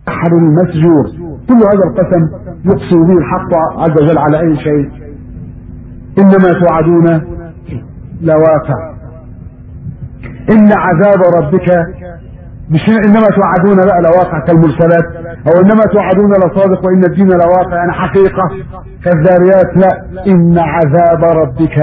البحر المسجور، كل هذا القسم يقسم به الحق عز وجل على أي شيء. إنما توعدون لواقع. إن عذاب ربك، مش إنما توعدون بقى لواقع كالمرسلات، أو إنما توعدون لصادق وإن الدين لواقع يعني حقيقة كالذاريات، لا، إن عذاب ربك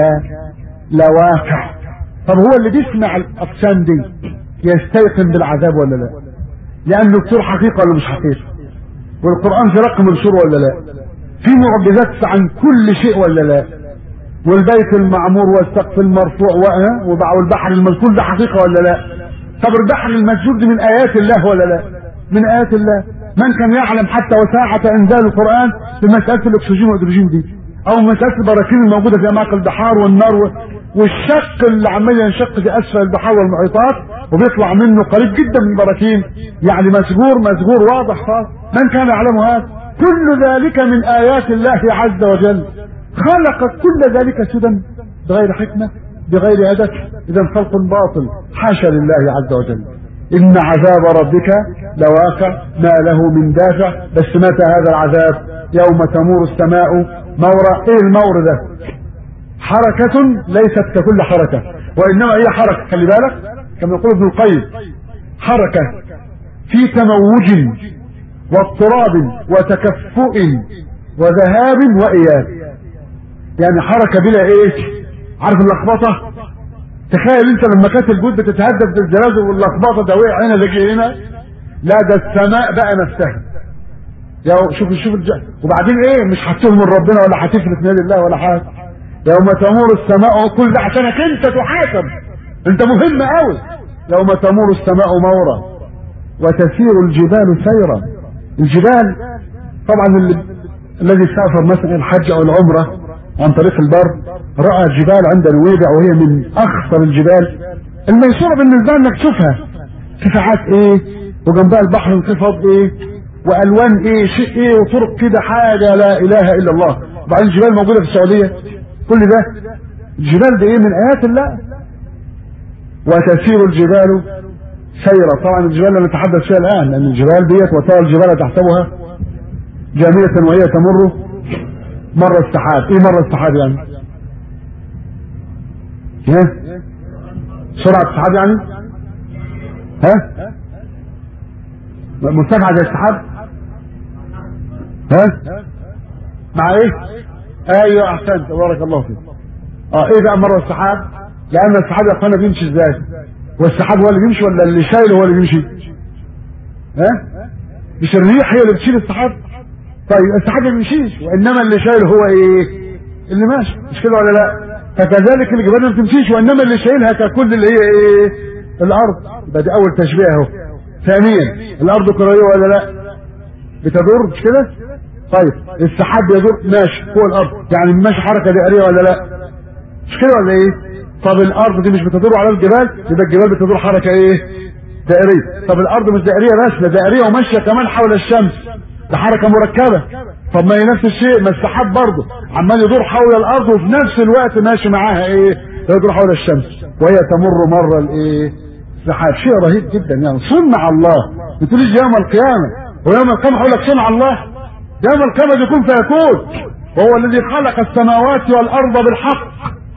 لواقع. طب هو اللي بيسمع الأقسام دي يستيقن بالعذاب ولا لا؟ لأنه الدكتور حقيقة ولا مش حقيقة؟ والقرآن في رقم منشور ولا لا؟ في معجزات عن كل شيء ولا لا؟ والبيت المعمور والسقف المرفوع والبحر المسجور ده حقيقة ولا لا؟ طب البحر المسجور دي من آيات الله ولا لا؟ من آيات الله. من كان يعلم حتى وساعة إنزال القرآن في مسألة الأكسجين والهيدروجين دي، أو مسألة البراكين الموجودة في أماكن البحار والنار والشق اللي عمال ينشق في أسفل البحار والمحيطات وبيطلع منه قريب جدا من البراكين، يعني مسجور واضح خالص. من كان يعلم هذا؟ كل ذلك من آيات الله عز وجل. خلق كل ذلك سدى بغير حكمة بغير هدف، إذا خلق باطل حاشا لله عز وجل. إن عذاب ربك لواقع ما له من دافع. بس متى هذا العذاب؟ يوم تمور السماء مورا. إيه المور ده؟ حركة ليست ككل حركة، وإنما هي حركة، خلي بالك كما يقول ابن القيم، حركة في تموج واضطراب وتكفؤ وذهاب وإياب. يعني حركة بلا ايه؟ عارف اللخبطة؟ تخيل انت لما كانت الجود بتتهدف بالزلازل واللخبطة ده وقع هنا زي هنا، لا ده السماء بقى نفسها. يا شوف وبعدين ايه؟ مش هتهم من ربنا ولا هتفلت من يد الله ولا حاجة. يوم تمور السماء، كل ده عشانك انت تحاسب، انت مهم قوي. يوم تمور السماء مورا وتسير الجبال سيرا. الجبال طبعا الذي سافر مثلا الحج او العمرة عن طريق البر رأى الجبال عند نويبع، وهي من اخطر الجبال الميسورة بالنسبة انك تشوفها، ارتفاعات ايه، وجنبها البحر انخفاض ايه، والوان ايه، شيء ايه، وطرق كده حاجة لا اله الا الله. وبعدين الجبال موجودة في السعودية، كل ده الجبال دي ايه؟ من ايات الله. وتسير الجبال سيرا. طبعا الجبال لا نتحدث فيها الان، لان الجبال ديت وترى الجبال تحسبها جامدة وهي تمر مر السحاب. ايه مر السحاب يعني؟ ها؟ سرعة السحاب يعني؟ ها؟ مرتفعة زي السحاب؟ ها؟ مع ايه؟ ايوه احسنت، بارك الله فيك. ايه بقى مر السحاب؟ لان السحاب يا اخوانا بيمشي ازاي؟ والسحاب هو اللي بيمشي ولا اللي شايله هو اللي بيمشي؟ ها؟ مش الريح هي اللي بتشيل السحاب؟ طيب السحاب ما بيمشيش، وانما اللي شايله هو ايه؟ اللي ماشي، مش كده ولا لا؟ فكذلك الجبال ما بتمشيش، وانما اللي شايلها ككل اللي هي ايه؟ الارض. يبقى دي اول تشبيه اهو. ثانيا الارض كرويه ولا لا؟ بتدور، مش كده؟ طيب السحاب يدور ماشي فوق الارض، يعني ماشي حركه دائريه ولا لا؟ مش كده ولا ايه؟ طب الارض دي مش بتدور على الجبال، يبقى الجبال بتدور حركه ايه؟ دائريه. طب الارض مش دائريه بس، ده دائريه وماشيه كمان حول الشمس، ده حركه مركبه. طب ما هي نفس الشيء، ما السحاب برضه عمال يدور حول الارض وفي نفس الوقت ماشي معاها ايه؟ يدور حول الشمس وهي تمر مر الايه؟ السحاب. شيء رهيب جدا يعني، صنع الله. ما تقوليش يوم القيامه، ويوم القيامه هقول لك صنع الله. يوم القيامه يكون فيكون، وهو الذي خلق السماوات والارض بالحق،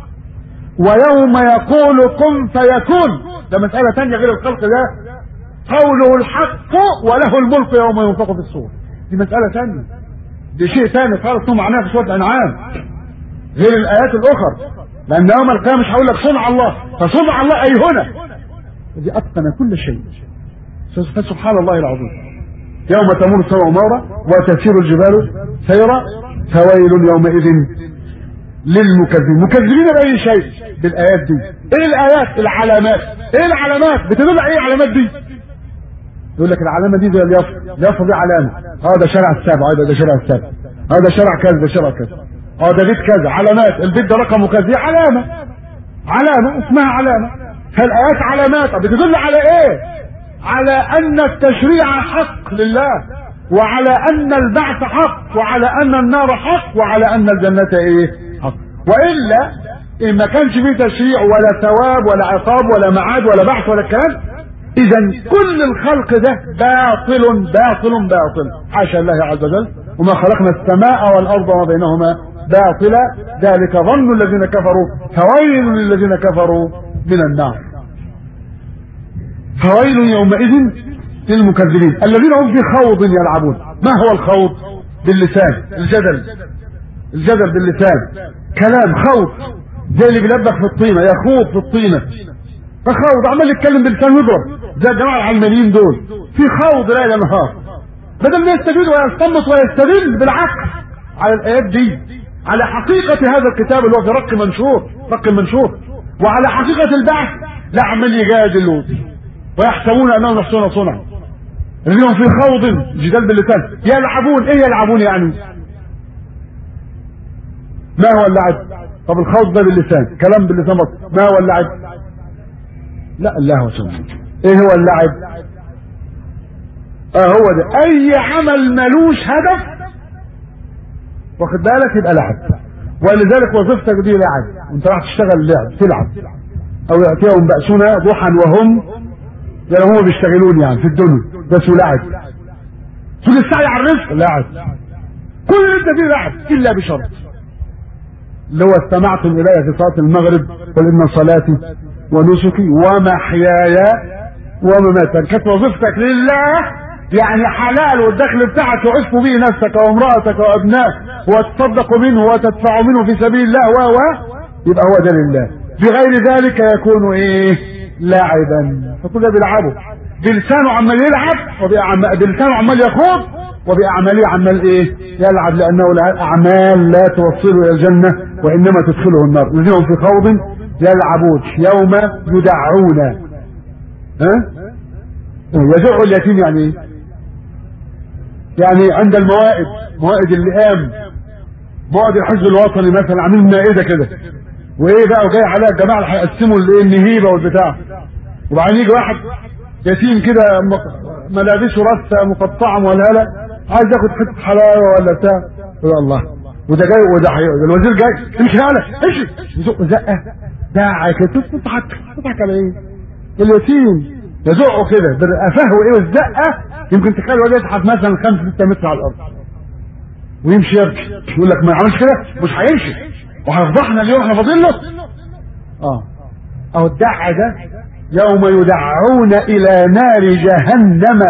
ويوم يقول كن فيكون، ده مساله ثانيه غير الخلق ده. قوله الحق وله الملك يوم ينفخ في الصور، دي مساله ثانيه، دي شيء ثاني خالص معناه في سوره الانعام غير الايات الاخرى. لان يوم القيامه مش هقول لك صنع الله، فصنع الله اي هنا، دي اتقن كل شيء. سبحان الله العظيم. يوم تمور السماء مورا وتسير الجبال سيرا فويل يومئذ للمكذبين. مكذبين باي شيء؟ بالايات دي. ايه الايات؟ العلامات. ايه العلامات؟ بتدل على ايه العلامات دي؟ يقول لك العلامه دي زي اليافطه، اليافطه دي علامه. ده شارع السابع، ده شارع السابع، ده شارع كذا، ده شارع كذا، ده بيت كذا. علامات. البيت ده رقمه كذا، دي علامه، علامه اسمها علامه. فالايات علامات بتدل على ايه؟ على ان التشريع حق لله، وعلى ان البعث حق، وعلى ان النار حق، وعلى ان الجنه ايه؟ حق. والا ان ما كانش فيه تشريع ولا ثواب ولا عقاب ولا معاد ولا بعث ولا الكلام، اذا كل الخلق ده باطل باطل باطل، حاشا الله عز وجل. وما خلقنا السماء والارض وما بينهما باطلا ذلك ظن الذين كفروا فويل للذين كفروا من النار. فويل يومئذ للمكذبين الذين هم في خوض يلعبون. ما هو الخوض؟ باللسان، الجدل باللسان، كلام خوض، زي اللي بيلبخ في الطينه، يخوض في الطينه، فخوض عمال يتكلم بلسان يضرب زي الجماعه العلمانيين دول، في خوض ليل نهار، بدل ما يستفيد ويستنبط ويستدل بالعقل على الايات دي، على حقيقه هذا الكتاب اللي هو في رق منشور، وعلى حقيقه البعث، لا عمال يجادل ويحسبون انهم يحسنون صنعا. الذين في خوض جدال باللسان يلعبون. ايه يلعبون يعني؟ ما هو اللعب؟ طب الخوض ده باللسان، كلام باللسان بس، ما هو اللعب؟ لا الله سبحانه. ايه هو اللعب؟ هو ده اي عمل ملوش هدف، واخد بالك، يبقى لعب. ولذلك وظيفتك دي لعب، انت راح تشتغل لعب، تلعب. او ياتيهم بأسنا ضحى وهم هم بيشتغلون يعني في الدنيا، ده اسمه لعب. طول السعي على الرزق لعب، كل اللي انت فيه لعب الا بشرط، اللي هو استمعتم الي في صلاه المغرب قل ان صلاتي ونسكي ومحياي ومماتي. كانت وظيفتك لله يعني حلال، والدخل بتاعك تعف به نفسك وامرأتك وابنائك وتصدق منه وتدفع منه في سبيل الله يبقى هو ده لله. بغير ذلك يكون ايه؟ لاعبا. فكل ده بيلعبه بلسانه، عمال يلعب، بلسانه عمال يخوض، وبأعماله عمال ايه؟ يلعب، لانه اعمال لا توصله الى الجنه وانما تدخله النار. الذين هم في خوض يلعبون يوم يدعون. يدع اليتيم يعني ايه؟ يعني عند الموائد، موائد اللئام، موائد الحزب الوطني مثلا، عاملين مائده كده، وايه بقى، وجاي عليها الجماعه اللي هيقسموا النهيبه والبتاع، وبعدين يجي واحد يتيم كده ملابسه رثه مقطعه مولهله، عايز ياخد حته حلاوه ولا بتاع، يقول الله، وده جاي وده الوزير جاي، امشي يالا امشي، يزق زقه، داعي كده، تضحك على ايه؟ اليتيم يزقه كده بالقفاه وايه، والزقه يمكن تخلي الواد يضحك مثلا 5-6 متر على الارض ويمشي يبكي، يقول لك ما يعملش كده مش هيمشي وهيفضحنا اليوم احنا فاضل له. اهو الدع ده يوم يدعون الى نار جهنم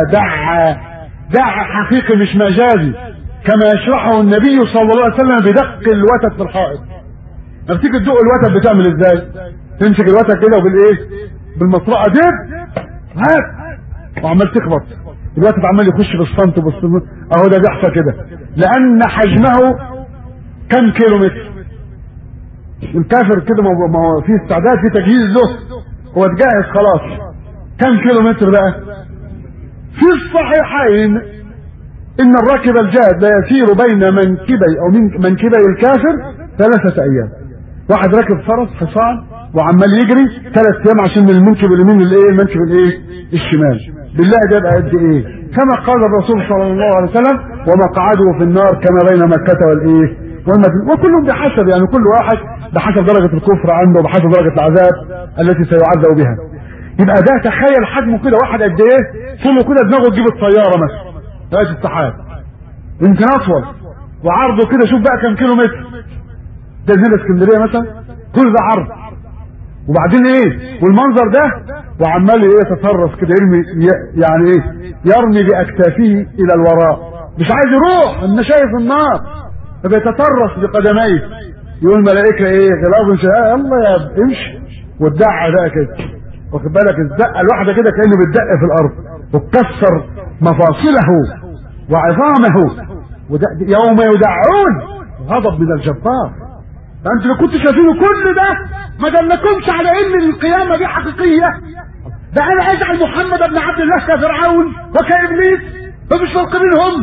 دع حقيقي مش مجازي، كما يشرحه النبي صلى الله عليه وسلم بدق الوتد في الحائط. لما تيجي تدق الوتد بتعمل ازاي؟ تمسك الوتد كده وبالايه؟ بالمطرقه دي هات، وعمال تخبط الوتد، عمال يخش بالصمت وبالصمت. اهو ده بيحصل كده، لان حجمه كم كيلو متر. الكافر كده ما هو في استعداد، في تجهيز له، هو اتجهز خلاص. كم كيلو متر بقى؟ في الصحيحين ان الراكب الجاد لا يسير بين منكبي او منكبي الكافر 3 ايام. واحد راكب فرس حصان وعمال يجري 3 ايام عشان من المنكب اليمين للايه؟ المنكب الايه؟ الشمال. بالله ده يبقى قد ايه؟ كما قال الرسول صلى الله عليه وسلم ومقعده في النار كما بين مكة والايه؟ والمدينة. وكلهم بحسب، يعني كل واحد بحسب درجة الكفر عنده، بحسب درجة العذاب التي سيعذب بها. يبقى ده تخيل حجمه كده، واحد قد ايه؟ طوله كده دماغه تجيب الطيارة مثلا، رئيس السحاب، يمكن اطول، وعرضه كده شوف بقى كم كيلو متر. ده زي اسكندرية مثلا، كل ده عرض. وبعدين ايه؟ والمنظر ده وعمال ايه؟ يتطرف كده، يرمي يعني ايه؟ يرمي باكتافه الى الوراء، مش عايز يروح، انا شايف النار، فبيتطرف بقدميه. يقول الملائكه ايه؟ غلاظ شهاء، الله يا امشي. والدعه بقى كده، واخد بالك، الدقه الواحده كده كانه بتدق في الارض وتكسر مفاصله وعظامه. يوم يدعون غضب من الجبار. فانت لو كنت شايفينه كل ده ما دلكمش على ان القيامه دي حقيقيه. ده انا اجعل محمد بن عبد الله كفرعون وكابليس، فمش فرق بينهم.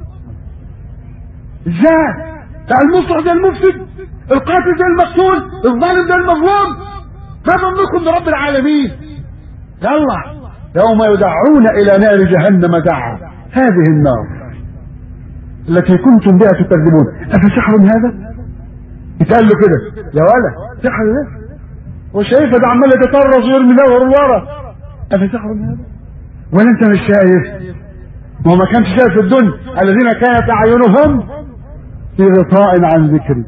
ازاي؟ ده المصلح زي المفسد، القاتل زي المقتول، الظالم زي المظلوم. ما ظنكم برب العالمين؟ يلا يوم يدعون الى نار جهنم دعا، هذه النار التي كنتم بها تكذبون افسحر هذا؟ يتقال له كده يا ولا سحر ده، وشايفه ده عمال يتطرز ويرمي ده ورا، أفسحر هذا؟ ولا أنت مش شايف؟ وما كانش شايف في الدنيا الذين كانت أعينهم في غطاء عن ذكري،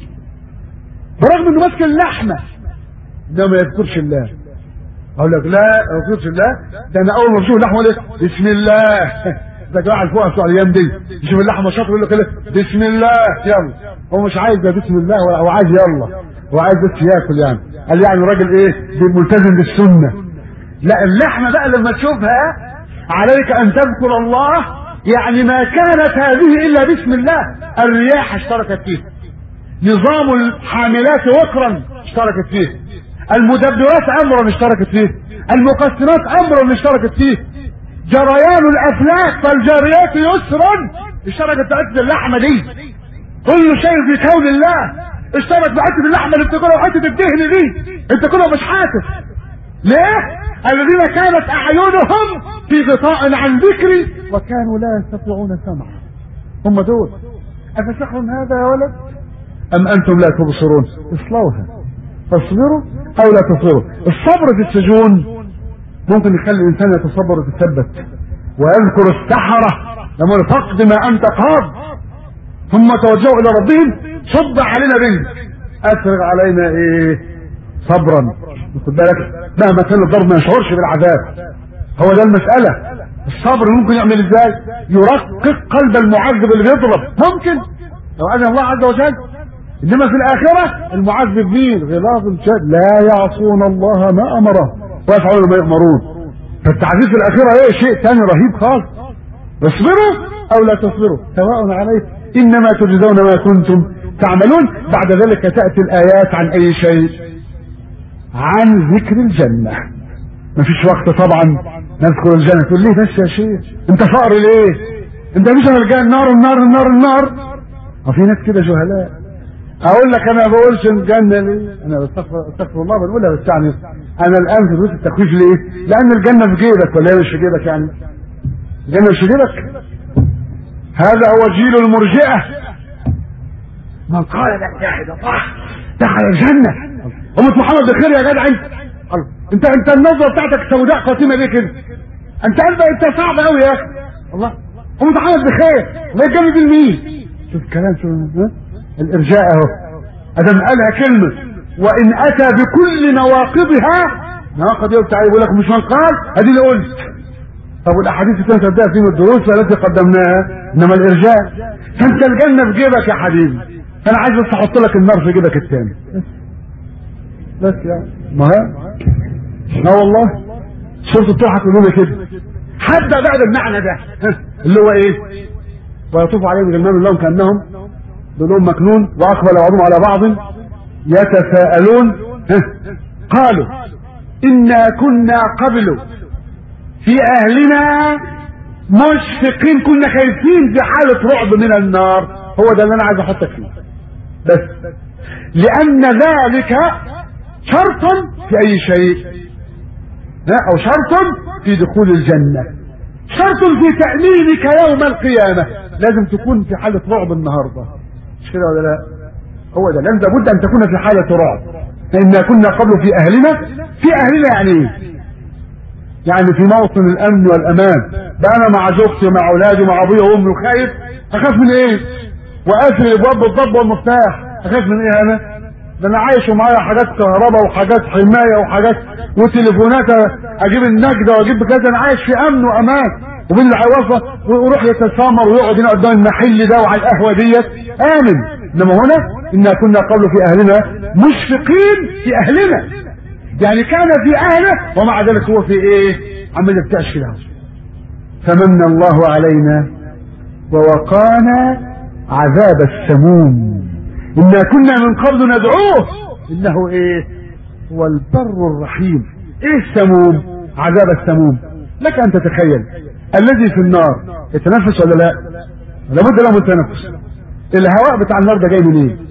برغم انه ماسك اللحمه ده ما يذكرش الله. اقول لك لا ما يذكرش الله، ده انا اول ما بشوف اللحمه اقول بسم الله. ده قاعد فوق بتوع الايام دي يشوف اللحمه شاطر يقول له كده بسم الله يلا، هو مش عايز ده بسم الله، هو عايز يلا، هو عايز بس ياكل يعني، قال يعني راجل ايه ملتزم بالسنه. لا اللحمه بقى لما تشوفها عليك ان تذكر الله، يعني ما كانت هذه الا بسم الله. الرياح اشتركت فيه، نظام الحاملات وقرا اشتركت فيه، المدبرات امرا اشتركت فيه، المقسمات امرا اشتركت فيه، جريان الافلاك فالجاريات يسرا اشتركت في حته اللحمه دي. كل شيء في كون الله اشترك في حته اللحمه اللي بتاكلها وحته الدهن دي، انت كله مش حاسس. ليه؟ الذين كانت اعينهم في غطاء عن ذكري وكانوا لا يستطيعون سمعا. هم دول. افسحر هذا يا ولد ام انتم لا تبصرون؟ اصلوها تصبروا او لا تصبروا. الصبر في السجون ممكن يخلي الانسان يتصبر ويتثبت ويذكر السحرة لما فقد ما انت قاض، ثم توجهوا الى ربهم صب علينا بنت افرغ علينا ايه صبرا. خد بالك مهما كان الضرب ما يشعرش بالعذاب، هو ده المسألة. الصبر ممكن يعمل ازاي؟ يرقق قلب المعذب اللي بيضرب، ممكن لو اذن الله عز وجل. انما في الاخرة المعذب مين؟ غلاظ شديد لا يعصون الله ما امره ويفعلون ما يؤمرون. فالتعذيب في الاخرة ايه؟ شيء ثاني رهيب خالص. اصبروا او لا تصبروا سواء عليكم انما تجزون ما كنتم تعملون. بعد ذلك تأتي الايات عن اي شيء؟ عن ذكر الجنة. مفيش وقت طبعا نذكر الجنة. تقول ليه بس يا شيخ انت فقر ليه؟ انت مش انا الجنة النار النار النار النار. وفي ناس كده جهلاء. اقول لك انا ما بقولش الجنة ليه؟ انا استغفر الله بنقولها بس يعني انا الان في دروس التخويف ليه؟ لان الجنة في جيبك ولا هي مش في جيبك؟ يعني الجنة مش في جيبك. هذا هو جيل المرجئة. من قال لا جاهد صح دخل الجنة. أمة محمد بخير يا جدع انت النظرة بتاعتك سوداء قاتمة ليه كده؟ انت صعب قوي يا اخي. الله أمة محمد بخير الله يجمد المين. شوف الكلام شوف الارجاء اهو ادم قالها كلمة وان اتى بكل نواقضها. نواقض ايه بتاع يقول لك مش من قال ادي اللي قلت. طب والاحاديث اللي كانت تبدا في الدروس التي قدمناها انما الارجاء. فانت الجنة في جيبك يا حبيبي، انا عايز بس احط لك النار في جيبك الثاني بس يعني ما لا والله شرط الطرحة كلنا كده. حتى بعد المعنى ده اللي هو ايه؟ ويطوف عليهم غلمان لهم كأنهم ظلهم مكنون واقبل بعضهم على بعض يتساءلون قالوا انا كنا قبل في اهلنا مشفقين، كنا خايفين في حالة رعب من النار. هو ده اللي انا عايز احطك فيه بس، لان ذلك شرط في اي شيء او شرط في دخول الجنة، شرط في تأمينك يوم القيامة. لازم تكون في حالة رعب النهاردة، مش كده ولا لا؟ هو ده لازم لابد ان تكون في حالة رعب. فإنا كنا قبل في اهلنا. في اهلنا يعني ايه؟ يعني في موطن الامن والامان. بقى انا مع زوجتي مع اولادي مع ابويا وامي وخايف، اخاف من ايه؟ وقافل الابواب بالضبط والمفتاح، اخاف من ايه انا؟ ده انا عايش ومعايا حاجات كهرباء وحاجات حمايه وحاجات وتليفونات اجيب النجده واجيب كذا. انا عايش في امن وامان. وبين العوافه ويروح يتسامر ويقعد هنا قدام المحل ده وعلى القهوه ديت امن. انما هنا انا كنا قبل في اهلنا مشفقين في اهلنا، يعني كان في اهله ومع ذلك هو في ايه؟ عمال يبتعش كده. فمن الله علينا ووقانا عذاب السموم. إنا كنا من قبل ندعوه إنه إيه؟ هو البر الرحيم. إيه السموم؟ عذاب السموم. لك أن تتخيل الذي في النار يتنفس ولا لا؟ لابد له من تنفس. الهواء بتاع النار ده جاي منين؟ إيه؟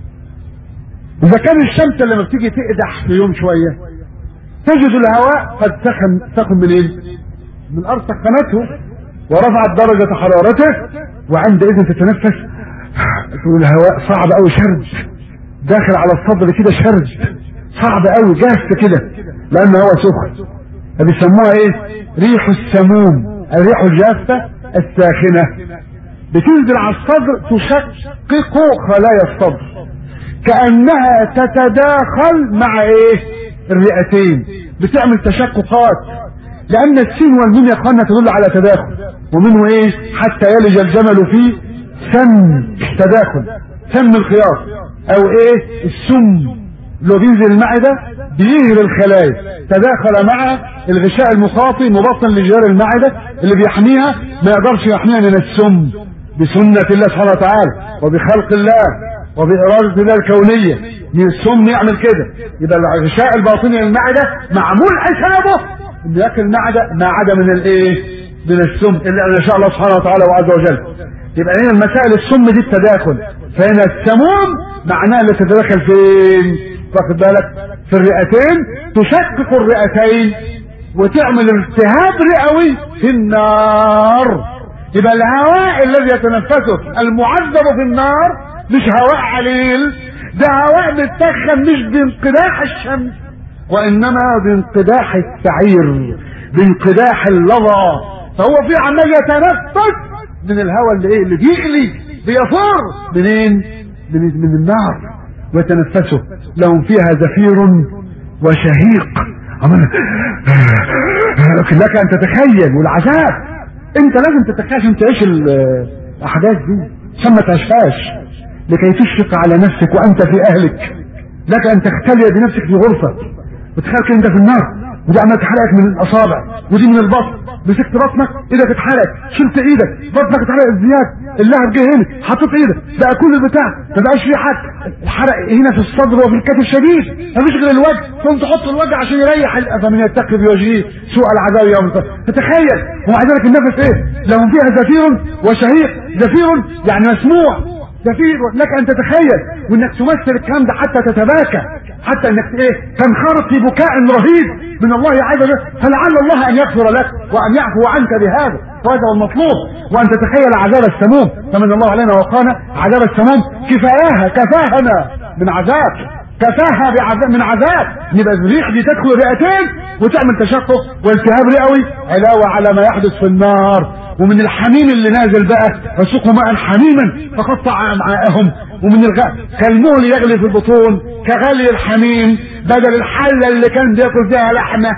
إذا كان الشمس لما بتيجي تقدح في يوم شوية تجد الهواء قد سخن منين؟ من الأرض سخنته ورفعت درجة حرارته، وعندئذ تتنفس تقول الهواء صعب قوي، شرد داخل على الصدر كده، شرد صعب قوي جاف كده لان هو سخن. بيسموها ايه؟ ريح السموم، الريح الجافة الساخنة، بتنزل على الصدر تشقق خلايا الصدر كأنها تتداخل مع ايه؟ الرئتين، بتعمل تشققات، لان السين والميم يا اخوانا تدل على تداخل، ومنه ايه؟ حتى يلج الجمل في سم، تداخل سم الخياط، او ايه؟ السم لو بينزل المعدة بيهري الخلايا، تداخل مع الغشاء المخاطي مبطن لجدار المعدة اللي بيحميها، ما يقدرش يحميها من السم بسنة الله سبحانه وتعالى وبخلق الله وبإرادة الله الكونية، من السم يعمل كده. يبقى الغشاء الباطني للمعدة معمول حسابه انه ياكل المعدة ما عدا من الايه؟ من السم اللي ان شاء الله سبحانه وتعالى وعز وجل. يبقى هنا المسائل السم دي التداخل، فهنا السموم معناها اللي تتداخل فين؟ واخد بالك؟ في الرئتين، تشقق الرئتين وتعمل التهاب رئوي في النار. يبقى الهواء الذي يتنفسه المعذب في النار مش هواء عليل، ده هواء متسخن مش بانقداح الشمس، وانما بانقداح السعير، بانقداح اللظى. فهو في عمال يتنفس من الهواء اللي ايه؟ اللي بيغلي بيفور منين؟ من النار، ويتنفسه. لهم فيها زفير وشهيق، لك ان تتخيل. والعذاب انت لازم تتخيل عشان تعيش الاحداث دي، عشان ما تعيشهاش، لكي تشفق على نفسك وانت في اهلك. لك ان تختلي بنفسك في غرفه وتخيل انت في النار، ودي عماله تحرقك من الاصابع ودي من البطن، مسكت بطنك ايدك اتحرقت، شلت ايدك بطنك اتحرقت زياده، اللهب جه هنا حطيت ايدك، بقى كل البتاع ما بقاش فيه حد، الحرق هنا في الصدر وفي الكتف شديد، مفيش غير الوجه، ثم تحط الوجه عشان يريح فمن يتقي بوجهه سوء العذاب يوم القيامه. تتخيل ومع ذلك النفس ايه؟ لهم فيها زفير وشهيق، زفير يعني مسموع، زفير لك ان تتخيل، وانك تمثل الكلام ده حتى تتباكى، حتى انك ايه؟ تنخرط في بكاء رهيب من الله عز وجل، فلعل الله ان يغفر لك وان يعفو عنك بهذا، وهذا هو المطلوب. وان تتخيل عذاب السموم، فمن الله علينا وقانا عذاب السموم كفاها، كفاهنا من عذاب، كفاها بعذاب من عذاب. يبقى الريح دي تدخل الرئتين وتعمل تشقق والتهاب رئوي، علاوه على ما يحدث في النار. ومن الحميم اللي نازل بقى فسقوا ماء حميما فقطع امعاءهم، ومن كالمهل يغلي في البطون كغلي الحميم، بدل الحله اللي كان بياكل فيها لحمه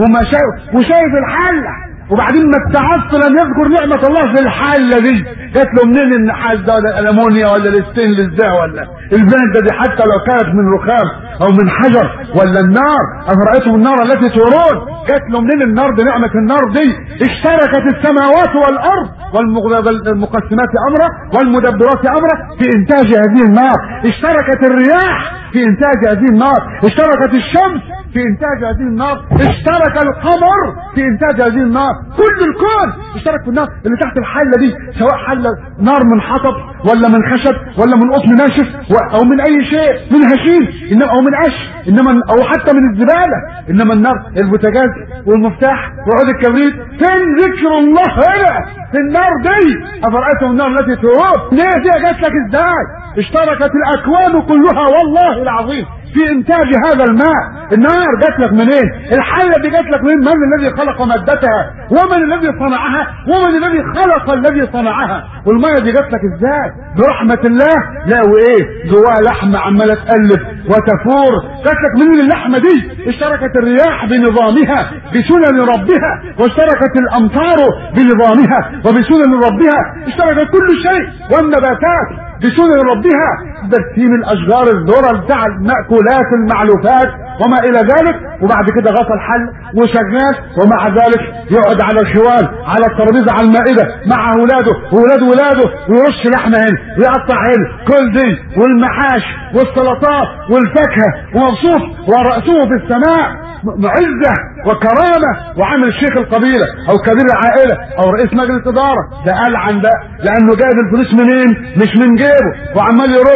وشايف الحله، وبعدين ما استعص لم يذكر نعمه الله في الحله دي. جات له منين النحاس ده ولا الالمونيا ولا الستينلس ده ولا البنده دي، حتى لو كانت من رخام او من حجر، ولا النار افرايتم النار التي تورون، جات له منين النار دي؟ نعمه النار دي اشتركت السماوات والارض والمقسمات امره والمدبرات امره في انتاج هذه النار، اشتركت الرياح في انتاج هذه النار، اشتركت الشمس في انتاج هذه النار، اشترك القمر في انتاج هذه النار، كل الكون اشترك في النار اللي تحت الحله دي، سواء حله نار من حطب ولا من خشب ولا من قطن ناشف او من اي شيء، من هشيم انما او من قش انما او حتى من الزباله، انما النار البوتاجاز والمفتاح وعود الكبريت، فين ذكر الله هنا في النار دي؟ افرايتم النار التي تورون، ليه دي جات لك ازاي؟ اشتركت الاكوان كلها والله العظيم في انتاج هذا الماء. النار جات لك منين؟ الحله دي جات لك منين؟ من الذي خلق مادتها؟ ومن الذي صنعها؟ ومن الذي خلق الذي صنعها؟ والميه دي جات لك ازاي؟ برحمه الله. لا وايه؟ جواها لحمه عماله تقلب وتفور، جات لك منين اللحمه دي؟ اشتركت الرياح بنظامها بسنن ربها، واشتركت الامطار بنظامها وبسنن ربها، اشتركت كل شيء، والنباتات بسنن ربها، برسيم الاشجار الذرة بتاع المأكولات المعلوفات وما الى ذلك. وبعد كده غطى الحل وشغال، ومع ذلك يقعد على الخوال على الترابيزه على المائده مع اولاده وولاده ويرش لحمه هنا ويقطع هنا، كل دي والمحاش والسلطات والفاكهه ومبسوط ورأسه في السماء معزه وكرامه، وعامل شيخ القبيله او كبير العائله او رئيس مجلس اداره، ده قال عن ده لانه جايب الفلوس منين؟ مش من جيبه، وعمال يرش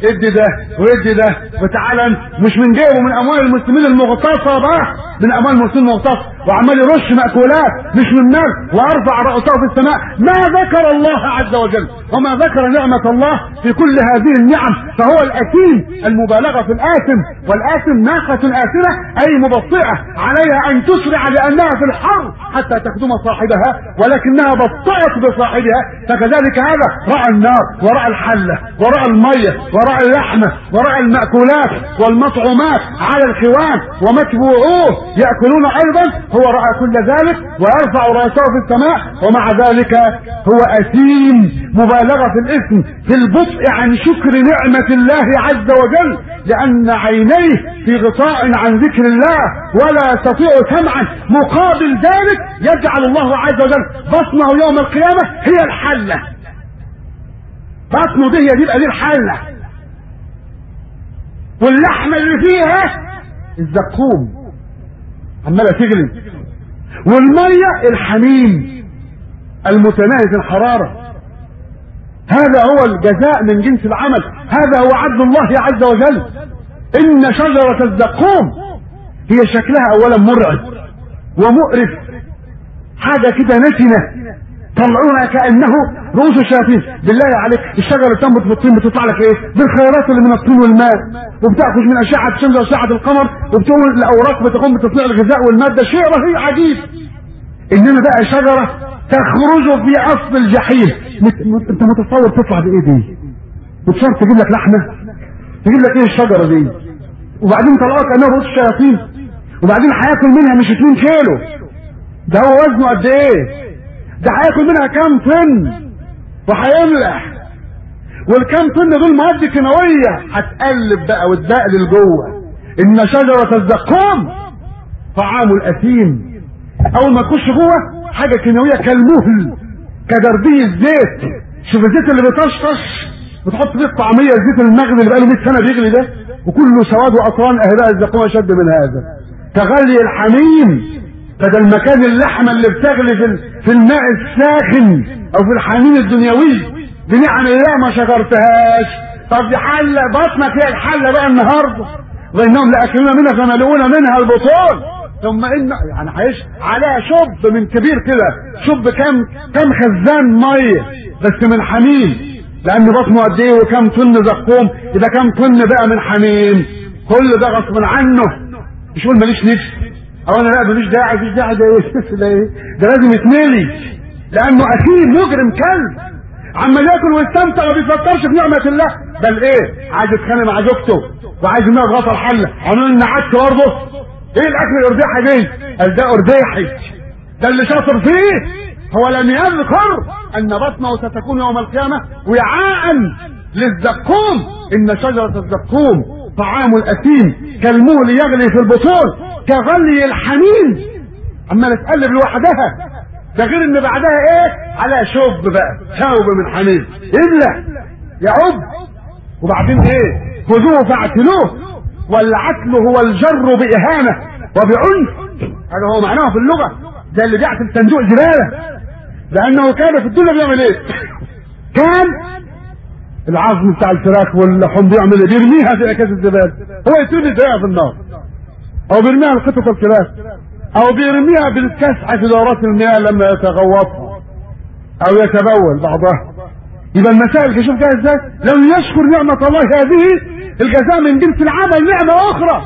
ادي ده وادي ده وتعالى مش من جيبه، من اموال المسلمين المغتصبه بقى، من اموال المسلمين المغتصبه، وعمال يرش مأكولات مش من مال، وارفع رأسه في السماء. ما ذكر الله عز وجل وما ذكر نعمة الله في كل هذه النعم، فهو الأثيم، المبالغة في الآثم. والآثم ناقة آثمة أي مبطئة، عليها أن تسرع لأنها في الحر حتى تخدم صاحبها، ولكنها بطأت بصاحبها. فكذلك هذا رأى النار ورأى الحلة ورأى المية ورأى اللحمة ورأى المأكولات والمطعومات على الخوان ومتبوعوه يأكلون أيضا، هو رأى كل ذلك ويرفع رأسه في السماء، ومع ذلك هو أثيم، مبالغة في الإثم، في البطء عن شكر نعمة الله عز وجل، لأن عينيه في غطاء عن ذكر الله ولا يستطيع سمعا. مقابل ذلك يجعل الله عز وجل بطنه يوم القيامة هي الحلة، بطنه دي يبقى دي الحلة، واللحمة اللي فيها الزقوم عمالة تجري، والمية الحميم المتناهز الحرارة. هذا هو الجزاء من جنس العمل، هذا هو عدل الله عز وجل. إن شجرة الزقوم هي شكلها أولا مرعب ومؤرف، حاجة كده نتنة طلعونها كأنه رؤوس الشياطين. بالله عليك الشجرة اللي تنبت في الطين بتطلع لك ايه؟ بالخيرات اللي من الطين والماء، وبتأخذ من أشعة الشمس وأشعة القمر، وبتقوم الأوراق بتقوم بتصنيع الغذاء والمادة، شيء رهيب عجيب. إنما بقى شجرة تخرج في أصل الجحيم. أنت متصور تطلع بإيه دي؟ بتصور تجيب لك لحمة، تجيب لك إيه الشجرة دي؟ وبعدين طلعوها كأنها رؤوس الشياطين، وبعدين هياكل منها مش 2 كيلو، ده هو وزنه قد إيه؟ ده هياكل منها كام طن وهيملح، والكام طن دول مواد كيماويه هتقلب بقى وتبقلل جوه. ان شجره الزقوم طعام الاثيم. اول ما تخش جوه حاجه كيماويه كالمهل، كدردي الزيت. شوف الزيت اللي بيطشطش بتحط فيه الطعميه، الزيت المغلي اللي بقاله 100 سنه بيغلي ده وكله سواد واطران، اهداء الزقوم اشد من هذا. كغلي الحميم، فده المكان اللحمه اللي بتغلي في الماء الساخن او في الحميم الدنيوي بنعم الله ما شكرتهاش. طب دي حله بطنك هي الحله بقى النهارده، وانهم لاكلون منها فملؤون منها البطون، ثم ان يعني هيش عليها شب من كبير كده، شب كم خزان ميه بس من حميم، لان بطنه قد ايه وكم طن زقوم، اذا كم طن بقى من حميم. كل ده غصب عنه، مش يقول ماليش نفس او انا لا ماليش داعي، مفيش داعي، ده ايه ده لازم يتملي، لانه اكيد مجرم كلب عمال ياكل ويستمتع وما بيفكرش في نعمه الله، بل ايه عايز يتخانق مع زوجته وعايز يملى غطا الحله. عملوا لنا عك برضه، ايه الاكل الارباحي دي؟ قال ده ارباحي، ده اللي شاطر فيه هو لم يذكر ان بطنه ستكون يوم القيامه وعاء للزقوم. ان شجره الزقوم طعام الاثيم كالمهل يغلي في البطون كغلي الحميم. عماله تقلب لوحدها، ده غير ان بعدها ايه على شوب بقى، شوب من حميم الا يعب. وبعدين ايه؟ خذوه فاعتلوه، والعتل هو الجر باهانه وبعنف، هذا هو معناه في اللغه، ده اللي بيعتل صندوق زباله، لانه كان في الدنيا بيعمل ايه؟ كان العظم بتاع الفراخ واللحوم بيعمل ايه؟ بيرميها في اكياس الزباله، هو يترمي زيها في النار، او بيرميها لقطة الفراخ، او بيرميها بالكسعة في دورات المياه لما يتغوطها او يتبول بعضها. يبقى المسائل شوف كده ازاي، لو يشكر نعمة الله هذه الجزاء من جنس العمل نعمة اخرى،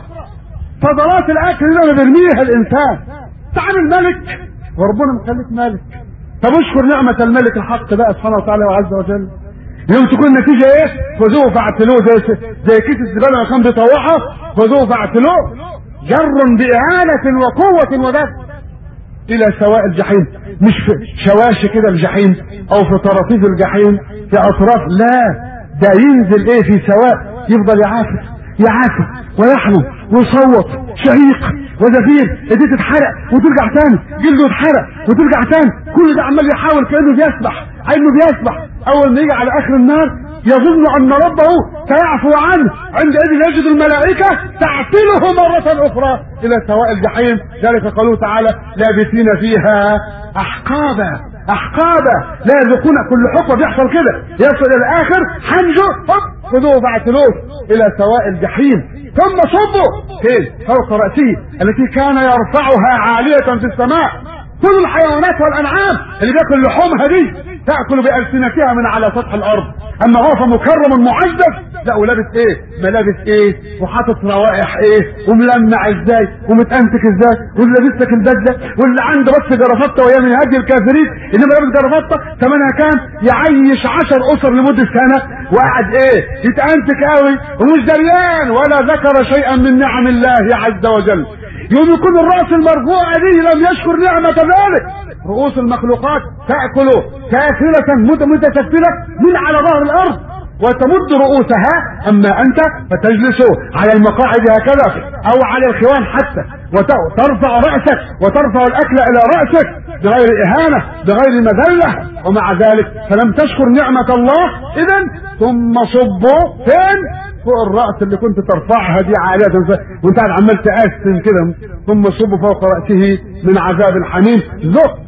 فضلات الاكل اللي بيرميها الانسان. تعال الملك وربنا مخليك ملك، طب اشكر نعمة الملك الحق بقى سبحانه وتعالى عز وجل. يوم تكون النتيجة ايه؟ خذوه فاعتلوه، زي كيس الزبالة ما كان بيطوعها، خذوه فاعتلوه، جر بإعانة وقوة ودفع إلى سواء الجحيم. مش في شواشي كده الجحيم أو في طراطيف الجحيم في أطراف، لا، ده ينزل إيه في سواء، يفضل يعافر ويحلم ويصوت شهيق وزفير، ايديه تتحرق وترجع تاني، جلده يتحرق وترجع تاني، كل ده عمال يحاول كأنه بيسبح، عينه بيسبح. أول ما يجي على آخر النار يظن أن ربه سيعفو عنه، عندئذ يجد الملائكة تعتله مرة أخرى إلى سواء الجحيم. ذلك قوله تعالى لابثين فيها أحقابا، لا يذوقون كل حقبة بيحصل كده، يصل إلى الآخر حنجه خذوه فاعتلوه الى سواء الجحيم ثم صبوا فين؟ فوق رأسه التي كان يرفعها عالية في السماء. كل الحيوانات والانعام اللي بياكل لحومها دي تاكل بالسنتها من على سطح الارض، اما هو فمكرم معزز، لا ولابس ايه؟ ملابس ايه؟ وحاطط روائح ايه؟ وملمع ازاي؟ ومتأنتك ازاي؟ واللي لابس لك البدله، واللي عنده بس جرافطه وهي من هدي الكافرين، انما لابس جرافطه ثمنها كام؟ يعيش 10 اسر لمده سنه وقاعد ايه؟ يتأنتك قوي ومش دريان ولا ذكر شيئا من نعم الله عز وجل. يوم يكون الرأس المرفوعة دي لم يشكر نعمة ذلك. رؤوس المخلوقات تأكل كافلة متسفلة من على ظهر الأرض وتمد رؤوسها، أما أنت فتجلس على المقاعد هكذا أو على الخوان حتى وترفع رأسك وترفع الأكل إلى رأسك بغير إهانة بغير مذلة، ومع ذلك فلم تشكر نعمة الله. إذن ثم صبوا فين؟ فوق الرأس اللي كنت ترفعها دي عالية وانت قاعد عمال تقسم كده، ثم صبوا فوق رأسه من عذاب الحميم. ذق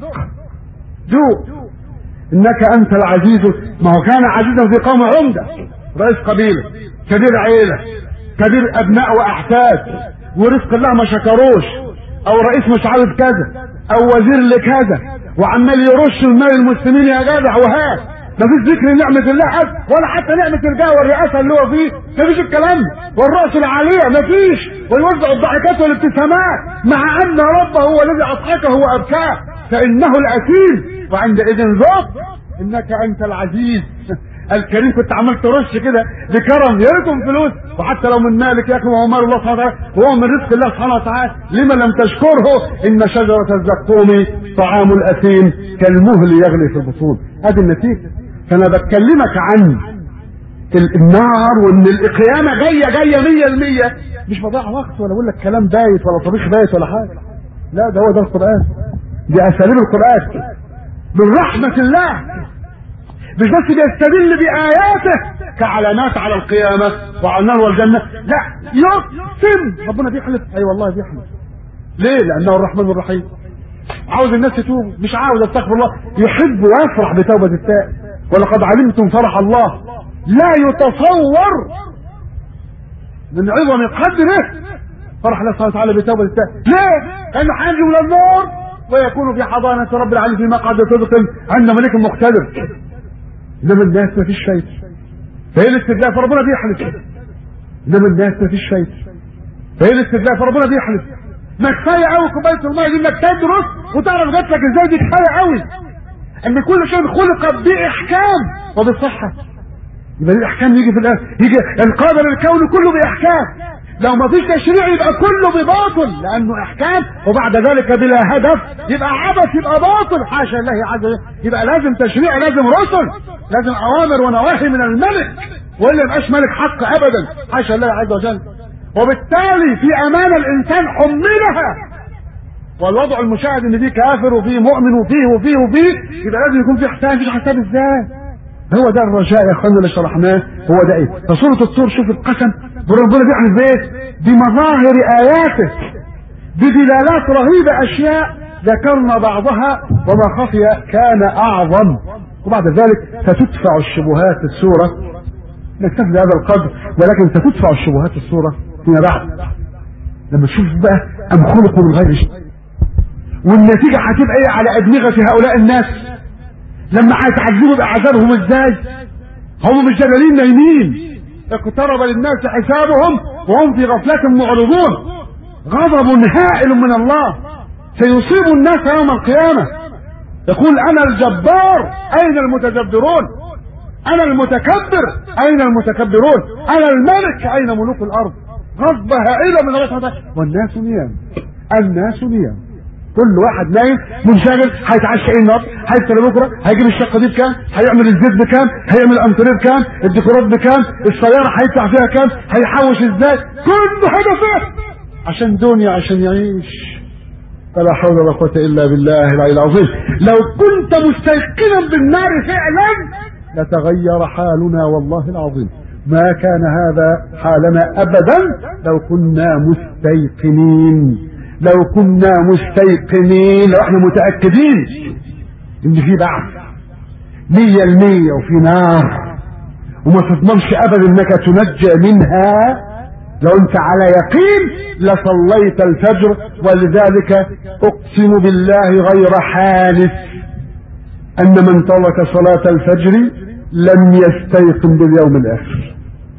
انك انت العزيز. ما هو كان عزيزا في قوم عمدة، رئيس قبيلة، كبير عيلة، كبير ابناء واحفاد، ورزق الله ما شكروش، او رئيس مش عارف كذا، او وزير لكذا، وعمال يرش المال المسلمين يا جدع وهات. مفيش ذكر نعمة الله ولا حتى نعمة الجاه والرئاسة اللي هو فيه، مفيش الكلام ده، والرأس العالية مفيش، ويوزع الضحكات والابتسامات مع ان ربه هو الذي اضحكه وابكاه فانه الاثيم. وعندئذ ذوق انك انت العزيز الكريم. كنت عمال ترش كده بكرم، يا ريتهم فلوس، وحتى لو من مالك يا اخي وهو مال الله سبحانه وتعالى وهو من رزق الله سبحانه وتعالى، لما لم تشكره؟ ان شجرة الزقوم طعام الاثيم كالمهل يغلي في البطون. هذه النتيجة. فانا بتكلمك عن النار وان القيامة جاية 100%. مش بضيع وقت ولا اقول لك كلام بايت ولا طبيخ بايت ولا حاجة، لا ده هو ده القرآن، دي اساليب القرآن من رحمة الله. مش بس بيستدل بآياته كعلامات على القيامة وعلى النار والجنة، لا يقسم ربنا بيحلف. اي والله بيحلف. ليه؟ لانه الرحمن الرحيم، عاوز الناس تتوب، مش عاوز استغفر الله، يحب ويفرح بتوبة التائب. ولقد علمتم فرح الله لا يتصور من عظم قدره فرح الله سبحانه وتعالى بتوبة التائب. ليه؟ لانه هينجو من النار ويكون في حضانة رب العالمين في مقعد صدق عند ملك مقتدر. انما الناس ما فيش فايدة، فهي الاستدلاء فربنا بيحلف. انما الناس ما فيش فايدة، فهي الاستدلاء فربنا بيحلف. ما كفايه قوي كوبايه الميه دي انك تدرس وتعرف جات لك ازاي، دي كفايه قوي. ان كل شيء خلق باحكام وبالصحه، يبقى الاحكام يجي في الاخر، يجي القادر الكون كله باحكام. لو ما فيش تشريع يبقى كله بباطل، لانه احكام وبعد ذلك بلا هدف يبقى عبث، يبقى باطل، حاشا الله عز وجل. يبقى لازم تشريع، لازم رسل، لازم اوامر ونواهي من الملك، والا يبقاش ملك حق ابدا، حاشا الله عز وجل. وبالتالي في امان الانسان حملها، والوضع المشاهد ان فيه كافر وفيه مؤمن وفيه يبقى لازم يكون فيه حساب. مفيش حساب ازاي؟ هو ده الرجاء يا اخوانا اللي شرحناه، هو ده ايه؟ فسورة الطور شوف القسم ربنا بيعمل بايه؟ بمظاهر اياته، بدلالات رهيبة، اشياء ذكرنا بعضها وما خفي كان اعظم. وبعد ذلك ستدفع الشبهات السورة، نكتفي بهذا القدر، ولكن ستدفع الشبهات السورة فيما بعد لما تشوف بقى ام خلقوا من غير شيء، والنتيجة هتبقى ايه على ادمغة هؤلاء الناس لما هيتعذبوا بعذابهم ازاي. هم مش جبلين نايمين، اقترب للناس حسابهم وهم في غفلة معرضون. غضب هائل من الله سيصيب الناس يوم القيامة. يقول انا الجبار اين المتجبرون؟ انا المتكبر اين المتكبرون؟ انا الملك اين ملوك الارض؟ غضبة هائلة من الله سبحانه وتعالى. والناس نيام، الناس نيام، كل واحد نايم منشغل، هيتعشى ايه النهارده، هيشتري بكره، هيجيب الشقه دي بكام، هيعمل الزيت بكام، هيعمل الانتريه بكام، الديكورات بكام، السياره هيدفع فيها كام، هيحوش ازاي، كله هدفه عشان دنيا، عشان يعيش. فلا حول ولا قوه الا بالله العلي العظيم. لو كنت مستيقنا بالنار فعلا لتغير حالنا والله العظيم. ما كان هذا حالنا ابدا لو كنا مستيقنين، لو كنا مستيقنين، لو احنا متأكدين ان في بعث 100% وفي نار وما تضمنش ابدا انك تنجى منها. لو انت على يقين لصليت الفجر. ولذلك اقسم بالله غير حالف ان من ترك صلاة الفجر لم يستيقن باليوم الاخر،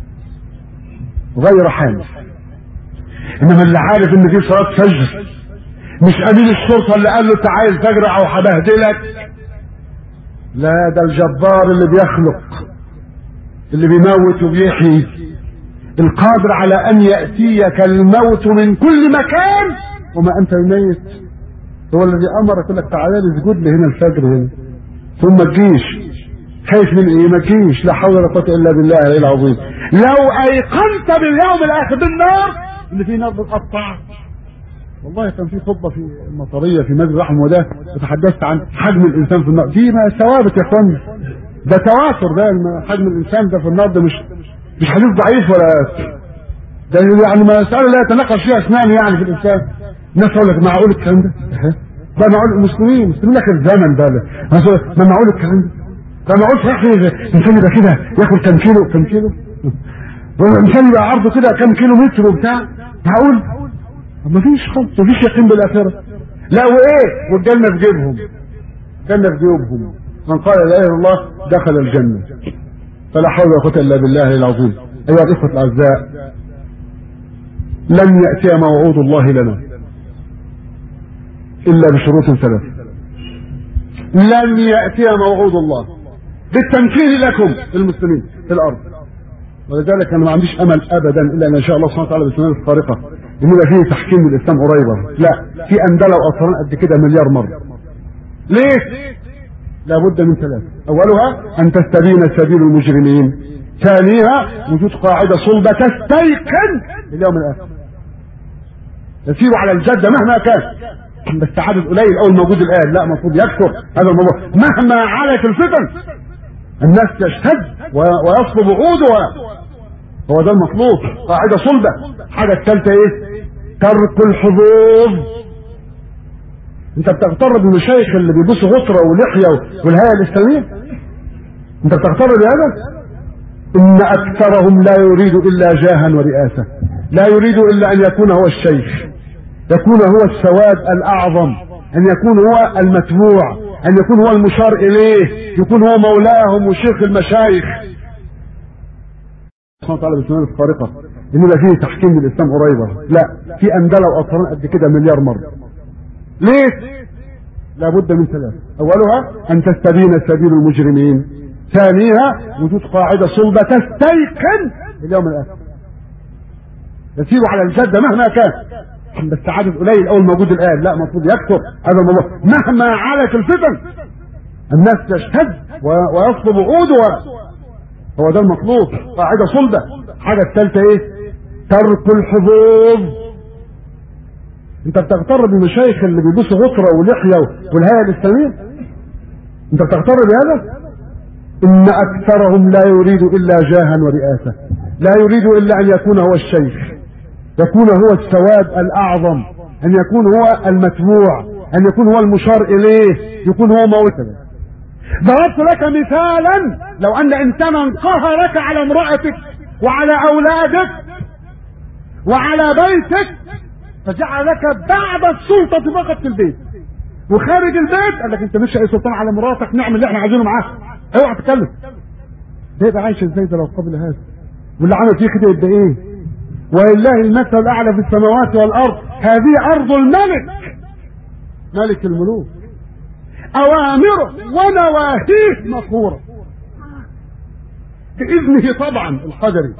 غير حالف. انما اللي عارف ان في صلاة فجر، مش امين الشرطة اللي قال له انت عايز فجر او هبهدلك، لا، ده الجبار اللي بيخلق، اللي بيموت وبيحيي، القادر على ان يأتيك الموت من كل مكان وما انت ميت. هو الذي امرك يقول لك تعالى لي اسجد لي هنا الفجر هنا، ثم ما تجيش. خايف من ايه؟ ما تجيش. لا حول ولا قوه الا بالله العلي العظيم. لو ايقنت باليوم الاخر بالنار اللي في نار بتقطع. والله كان في خطبه في المطريه في مسجد رحمه وده وتحدثت عن حجم الانسان في النار. دي ما ثوابت يا اخوان، ده تواتر. ده حجم الانسان ده في النار ده مش حديث ضعيف ولا ده، يعني مساله لا يتناقش فيها اثنان يعني في الانسان. الناس تقول لك معقول الكلام ده؟ ده معقول؟ المسلمين لك الزمن ده ما معقول الكلام ده معقول صحيح الانسان يبقى كده ياكل كام كيلو والانسان يبقى عرضه كده كام كيلو متر وبتاع؟ معقول؟ ما فيش خالص، ما فيش يقين بالاخره. لا وايه؟ والجنه في جيبهم، الجنه في جيوبهم. من قال لا اله الا الله دخل الجنه. فلا حول ولا قوه الا بالله العظيم. ايها الاخوه الاعزاء، لن ياتي موعود الله لنا الا بشروط ثلاث. لن ياتي موعود الله بالتمكين لكم المسلمين في الارض. ولذلك انا ما عنديش امل ابدا الا ان شاء الله سبحانه وتعالى بالسنه الخارقه ان يبقى فيه تحكيم للاسلام قريبا. لا، في اندله واطران قد كده مليار مره. ليه؟ لابد من ثلاث. اولها ان تستبين سبيل المجرمين. ثانيها وجود قاعده صلبه تستيقن اليوم الاخر، يسير على الجده مهما كان، بس عدد قليل اول موجود الان. لا، المفروض يكثر هذا الموضوع مهما علت الفتن. الناس تشتد ويصلب عودها، هو ده المطلوب، قاعده صلبه. الحاجه الثالثه ايه؟ ترك الحظوظ. انت بتغتر بالمشايخ اللي بيبوسوا غطره ولحيه والهيئه الاسلاميه؟ انت بتغتر بهذا؟ ان اكثرهم لا يريد الا جاها ورئاسه، لا يريد الا ان يكون هو الشيخ، يكون هو السواد الاعظم، ان يكون هو المتبوع، ان يكون هو المشار اليه، يكون هو مولاهم وشيخ المشايخ. سبحانه وتعالى بالسنه الخارقه ان يبقى فيه تحكيم للاسلام قريبا. لا، في اندله واطران قد كده مليار مره. ليه؟ لابد من ثلاث. اولها ان تستبين سبيل المجرمين. ثانيها وجود قاعده صلبه تستيقن اليوم الاخر، يسير على الجده مهما كان، بس عدد قليل اول موجود الان. لا، المفروض يكثر هذا الموضوع مهما علت الفتن. الناس تشتد ويصلب عودها، هو ده المطلوب، قاعده صلبه. الحاجه الثالثه ايه؟ ترك الحظوظ. انت بتغتر بالمشايخ اللي بيبوسوا غطره ولحيه والهيئه الاسلاميه؟ انت بتغتر بهذا؟ ان اكثرهم لا يريد الا جاها ورئاسه، لا يريد الا ان يكون هو الشيخ، يكون هو السواد الاعظم، ان يكون هو المتبوع، ان يكون هو المشار اليه، يكون هو موتنا. ضربت لك مثالا، لو ان انسانا قهرك على امرأتك وعلى اولادك وعلى بيتك فجعلك بعد السلطة فقط في البيت، وخارج البيت قال لك انت مش اي سلطان على مراتك، نعمل اللي احنا عايزينه معاها، اوعى تتكلم. ده يبقى عايش ازاي ده لو قبل هذا؟ واللي عمل فيه كده يبقى ايه؟ ولله المثل الاعلى في السماوات والارض. هذه ارض الملك، ملك الملوك، اوامره ونواهيه مقهوره باذنه طبعا القدري.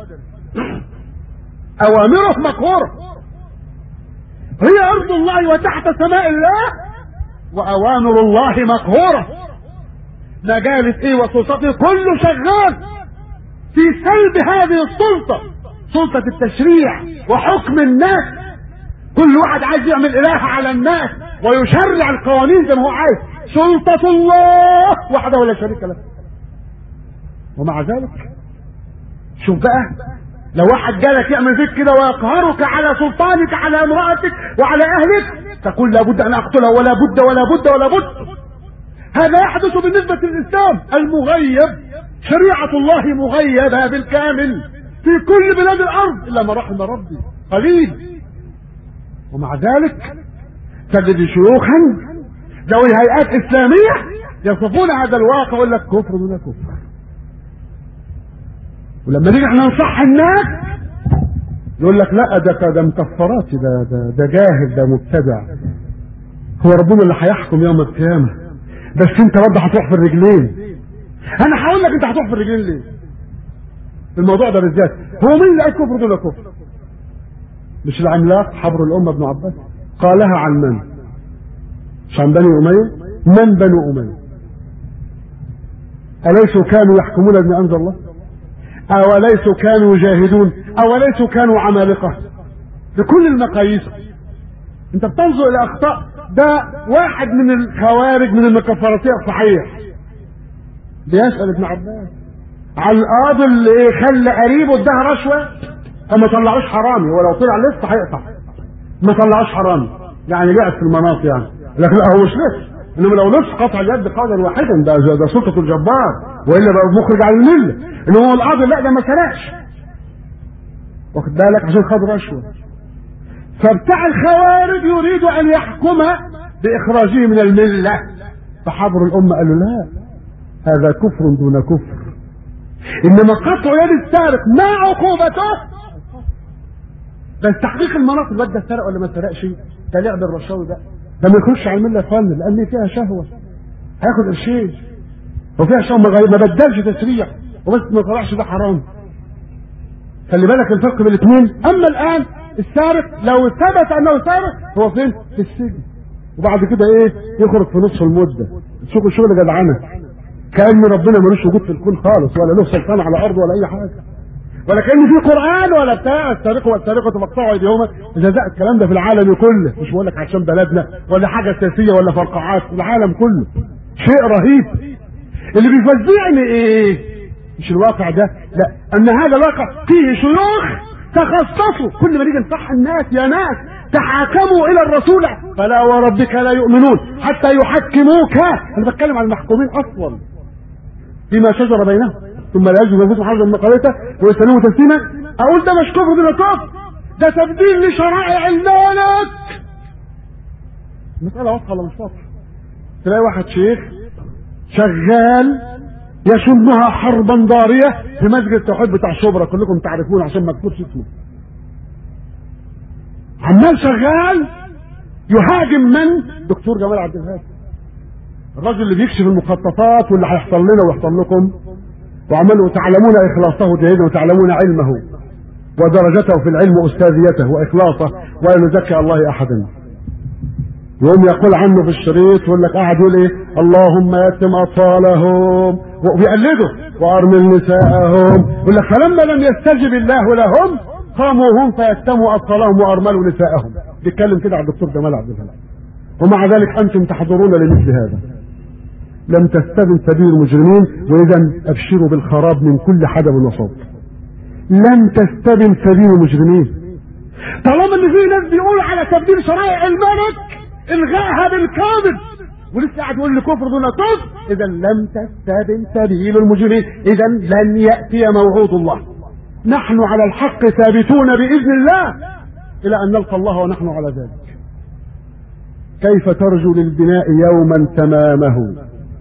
اوامره مقهوره، هي ارض الله وتحت سماء الله، واوامر الله مقهوره. مجالس ايه وسلطته كله شغال في سلب هذه السلطه، سلطه التشريع وحكم الناس. كل واحد عايز يعمل اله على الناس ويشرع القوانين زي ما هو عايز. سلطه الله وحده ولا شريك له. ومع ذلك شوف بقى، لو واحد جالك يعمل فيك كده ويقهرك على سلطانك على امرأتك وعلى اهلك، تقول لابد ان اقتله ولا بد ولا بد ولا بد. هذا يحدث بالنسبة للإسلام المغيب شريعة الله مغيبة بالكامل في كل بلاد الأرض إلا ما رحم ربي قليل. ومع ذلك تجد شيوخا ذوي هيئات إسلامية يصفون هذا الواقع ويقول لك كفر دون كفر. ولما نيجي احنا نصح الناس يقول لك لا ده مكفرات، ده جاهل، ده مبتدع. هو ربنا اللي هيحكم يوم القيامة، بس انت برضه هتروح في الرجلين. انا هقول لك انت هتروح في الرجلين ليه في الموضوع ده بالذات. هو مين اللي قال كفر دون كفر؟ مش العملاق حبر الأمة ابن عباس قالها عن من؟ مش عن بني أمية؟ من بنو أمية؟ أليسوا كانوا يحكمون بما أنزل الله؟ أوليسوا كانوا يجاهدون؟ أوليسوا كانوا عمالقة؟ بكل المقاييس انت بتنظر الى اخطاء. ده واحد من الخوارج من المكفراتية الصحيح بيسأل ابن عباس على القاضي اللي خلى قريبه اداها رشوة فما طلعوش حرامي، ولو طلع لسه هيقطع. ما طلعوش حرامي يعني لعب في المناط يعني، لكن هو مش لسه. انما لو لسه قطع اليد قولا واحدا ده سلطة الجبار، والا بقى مخرج عن المله. انما هو القاضي لا ده ما سرقش، واخد بالك، عشان خد رشوه. فبتاع الخوارج يريد ان يحكم باخراجه من المله، فحبر الامه قالوا لا هذا كفر دون كفر. انما قطع يد السارق ما عقوبته؟ بس تحقيق المناطق ده سرق ولا ما سرقش؟ ده لعب الرشاوي ده ما يخش على المله يا اخوان، لان فيها شهوه، هياخد قرشين وفيها شهوه، ما بدلش تسريع وبس ما طلعش ده حرام. خلي بالك الفرق بين الاثنين. اما الان السارق لو ثبت انه سارق هو فين؟ في السجن، وبعد كده ايه؟ يخرج في نصف المده. شغل جدعنه، كأن ربنا ملوش وجود في الكون خالص، ولا له سلطان على الارض ولا اي حاجه، ولا كأن في قرآن ولا بتاع السارق والسارقة تقطعوا ايديهما جزاء. الكلام ده في العالم كله، مش بقول لك عشان بلدنا ولا حاجه سياسيه ولا فرقعات، في العالم كله شيء رهيب. اللي بيفزعني ايه؟ مش الواقع ده، لا، ان هذا الواقع فيه شيوخ تخصصوا. كل ما نيجي نصح الناس يا ناس تحاكموا الى الرسول فلا وربك لا يؤمنون حتى يحكموك. انا بتكلم عن المحكومين اصلا فيما شجر بينهم ثم لا يجد انفسهم حرجا مما قضيت ويسلموا تسليما. اقول ده مش كفر دون كفر، ده تبديل لشرائع الملك. المسألة واضحة ولا مش واضحة؟ تلاقي واحد شيخ شغال يشنها حربا ضارية في مسجد التوحيد بتاع شبرا، كلكم تعرفون عشان ما تكتبش اسمه. عمال شغال يهاجم من؟ دكتور جمال عبد الهادي، الرجل اللي بيكشف المخططات واللي هيحصل لنا ويحصل لكم، وعملوا تعلمون إخلاصه جيدا وتعلمون علمه ودرجته في العلم وأستاذيته وإخلاصه ولا نزكي الله أحدا. يوم يقول عنه في الشريط يقول لك قاعد يقول ايه؟ اللهم يتم أطفالهم، وبيقلده وأرمل نساءهم. يقول لك فلما لم يستجب الله لهم قاموا هم فيتموا أطفالهم وأرملوا نساءهم. بيتكلم كده على الدكتور جمال عبد الهادي. ومع ذلك أنتم تحضرون لمثل هذا. لم تستبن سبيل المجرمين، وإذا أبشروا بالخراب من كل حدب وصوت. لم تستبن سبيل المجرمين. طالما ان في ناس بيقولوا على تبديل شرائع الملك الغائها بالكامل ولسه قاعد يقول لي كفر دون كفر، اذا لم تستبن سبيل المجرمين، اذا لن ياتي موعود الله. نحن على الحق ثابتون باذن الله الى ان نلقى الله ونحن على ذلك. كيف ترجو للبناء يوما تمامه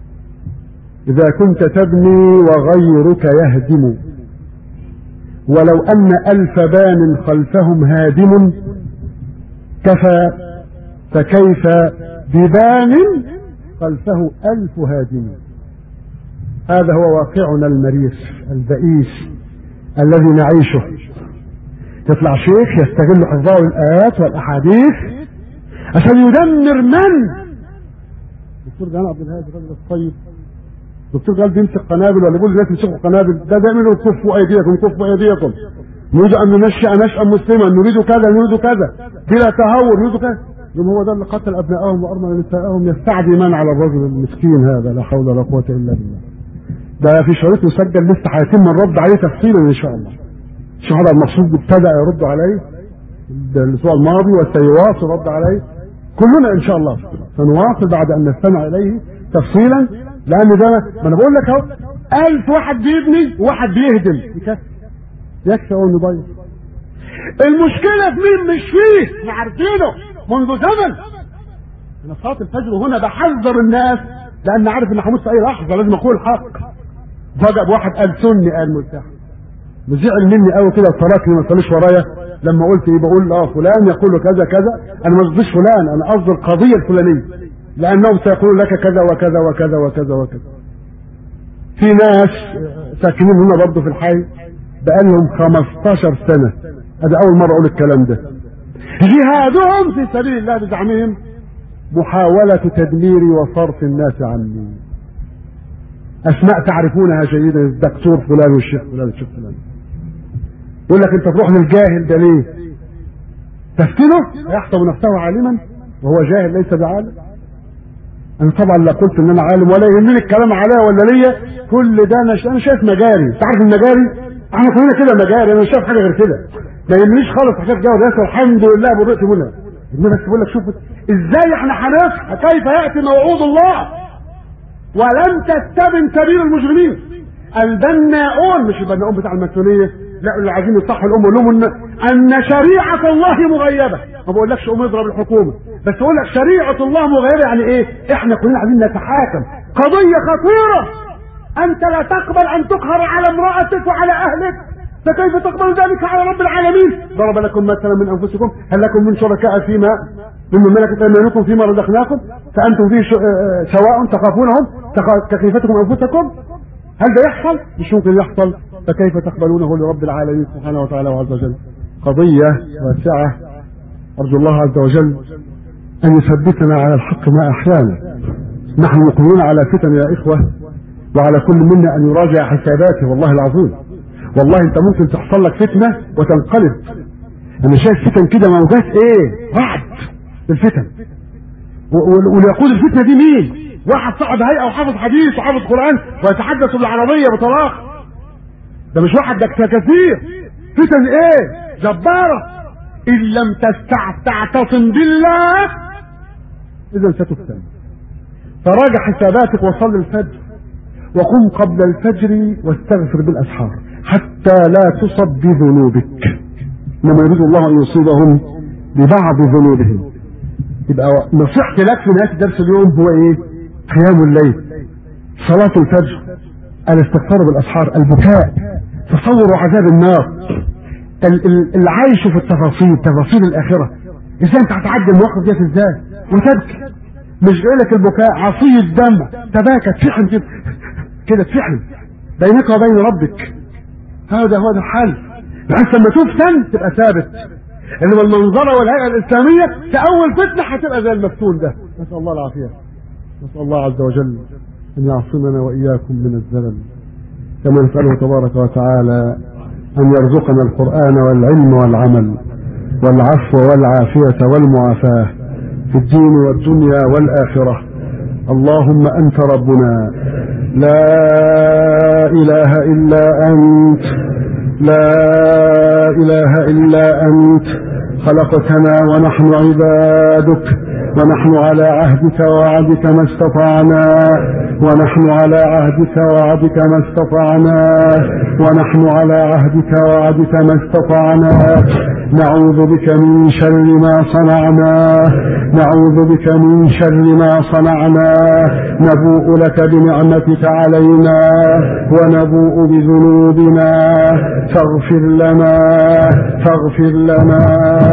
إذا كنت تبني وغيرك يهدم؟ ولو أن 1000 بان خلفهم هادم كفى، فكيف ببان خلفه 1000 هادم؟ هذا هو واقعنا المرير البئيس الذي نعيشه. يطلع شيخ يستغل حفظه الآيات والأحاديث عشان يدمر من؟ دكتور جمال عبد الهادي الرجل الطيب، دكتور قال بيمسك قنابل ولا يقول للناس يمسكوا قنابل، ده بيعملوا كفوا ايديكم كفوا ايديكم، نريد ان ننشئ نشأة مسلما، نريد كذا نريد كذا بلا تهور، نريد كذا. يوم هو ده اللي قتل ابنائهم وارمل نسائهم يستعدي من على الرجل المسكين هذا، لا حول ولا قوة الا بالله. ده في شريط مسجل لسه هيتم الرد عليه تفصيلا ان شاء الله. الشيخ هذا المقصود ابتدأ يرد عليه الاسبوع الماضي وسيواصل رد عليه. كلنا ان شاء الله سنواصل بعد ان نستمع اليه تفصيلا لان ده ما انا بقول لك اهو 1000 واحد بيبني وواحد بيهدم يكفي اول نضيع. المشكله في مين؟ مش فيه، احنا عارفينه منذ زمن. انا صلاه الفجر وهنا بحذر الناس لان عارف ان هموت في اي لحظه، لازم اقول الحق. فجأة بواحد قال سني قال مرتاح، وزعل مني قوي كده وتركني ما صليش ورايا لما قلت ايه، بقول فلان يقول كذا كذا، انا ما قصديش فلان، انا قصدي القضيه الفلانيه، لانهم سيقولون لك كذا وكذا وكذا وكذا وكذا. في ناس ساكنين هنا برضه في الحي بقالهم 15 سنه، ادي اول مره اقول الكلام ده. جهادهم في سبيل الله بزعمهم محاوله تدميري وصرف الناس عني. اسماء تعرفونها جيدا، الدكتور فلان والشيخ فلان والشيخ فلان. يقول لك انت تروح للجاهل ده ليه؟ تفتنه يحسب نفسه عالما وهو جاهل ليس بعالم. انا طبعا لا قلت ان انا عالم ولا يهمني الكلام عليا ولا ليا، كل ده انا شايف مجاري. انت عارف المجاري؟ احنا كلنا كده مجاري، انا مش شايف حاجه غير كده، ما يهمنيش خالص حاجات جو الناس والحمد لله برئت منها. بس بقول لك شوف ازاي احنا هنصحى، كيف ياتي موعود الله ولم تستبن سبيل المجرمين. البناؤون، مش البناؤون بتاع الماسونيه، لا اللي عايزين يصحوا الامه لهم ان شريعه الله مغيبه. ما بقولكش قوم اضرب الحكومه، بس اقول لك شريعه الله مغيبه. يعني ايه؟ احنا كلنا عايزين نتحاكم. قضيه خطيره، انت لا تقبل ان تقهر على امراتك وعلى اهلك، فكيف تقبل ذلك على رب العالمين؟ ضرب لكم مثلا من انفسكم، هل لكم من شركاء فيما مما ملكت ايمانكم فيما رزقناكم فانتم فيه سواء تخافونهم كخيفتكم انفسكم. هل ده يحصل؟ مش ممكن يحصل، فكيف تقبلونه لرب العالمين سبحانه وتعالى وعز وجل؟ قضيه واسعه، ارجو الله عز وجل ان يثبتنا على الحق ما احيانا. نحن مقبلون على فتن يا اخوه، وعلى كل منا ان يراجع حساباته. والله العظيم، والله انت ممكن تحصل لك فتنه وتنقلب. انا شايف فتن كده موجات ايه؟ رعد الفتن. ويقود الفتنه دي مين؟ واحد صاحب هيئه وحافظ حديث وحافظ قران ويتحدث بالعربيه بطلاق. ده مش واحد، ده كثير. فتن ايه؟ جباره. ان لم تعتصم بالله اذا ستفتن. فراجع حساباتك وصل الفجر، وقم قبل الفجر واستغفر بالاسحار حتى لا تصب بذنوبك، انما يريد الله ان يصيبهم ببعض ذنوبهم. يبقى نصيحتي لك في نهايه درس اليوم هو ايه؟ قيام الليل، صلاه الفجر، الاستغفار بالاسحار، البكاء، تصور عذاب النار، العيش في التفاصيل، تفاصيل الاخره. ازاي انت هتعدي المواقف ديت ازاي وتبكي؟ مش جاي لك البكاء عصي الدم، تباكى تفحم كده تفحم بينك وبين ربك. هذا هو الحل، بحيث لما تفتن تبقى ثابت. انما المنظره والهيئه الاسلاميه كاول فتنه هتبقى زي المفتون ده. نسال الله العافيه، نسال الله عز وجل ان يعصمنا واياكم من الزلل، كما نساله تبارك وتعالى ان يرزقنا القران والعلم والعمل والعفو والعافيه والمعافاه في الدين والدنيا والاخره. اللهم انت ربنا لا اله الا انت، لا اله الا انت، خلقتنا ونحن عبادك، ونحن على عهدك ووعدك ما استطعنا، ونحن على عهدك ووعدك ما استطعنا، ونحن على عهدك ووعدك ما استطعنا. نعوذ بك من شر ما صنعنا، نعوذ بك من شر ما صنعنا، نبوء لك بنعمتك علينا ونبوء بذنوبنا، فاغفر لنا فاغفر لنا،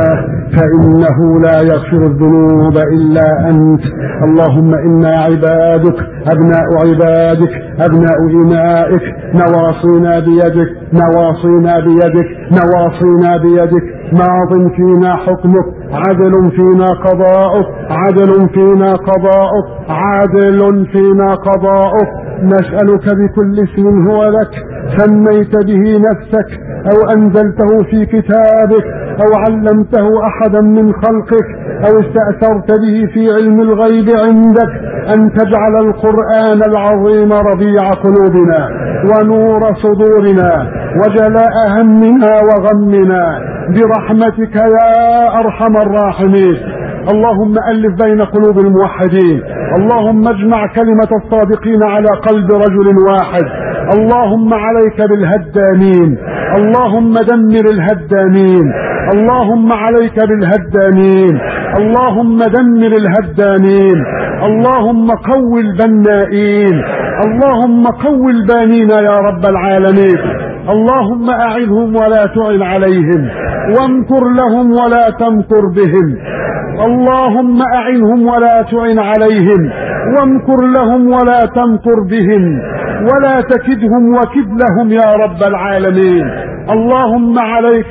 فإنه لا يغفر الذنوب إلا أنت. اللهم إنا عبادك، أبناء عبادك، أبناء إمائك، نواصينا بيدك، نواصينا بيدك، نواصينا بيدك، ماض فينا حكمك، عدل فينا قضاؤك، عدل فينا قضاؤك، عادل فينا قضاؤك. نسألك بكل اسم هو لك سميت به نفسك أو أنزلته في كتابك أو علمته أحدا من خلقك أو استأثرت به في علم الغيب عندك، أن تجعل القرآن العظيم ربيع قلوبنا ونور صدورنا وجلاء همنا وغمنا برحمتك يا أرحم الراحمين. اللهم ألف بين قلوب الموحدين اللهم اجمع كلمة الصادقين على قلب رجل واحد. اللهم عليك بالهدامين، اللهم دمر الهدامين، اللهم عليك بالهدامين، اللهم دمر الهدامين، اللهم قو البنائين، اللهم قو البانين يا رب العالمين. اللهم أعنهم ولا تعن عليهم، وامكر لهم ولا تمكر بهم. اللهم أعنهم ولا تعن عليهم، وامكر لهم ولا تمكر بهم، ولا تكدهم وكد لهم يا رب العالمين. اللهم عليك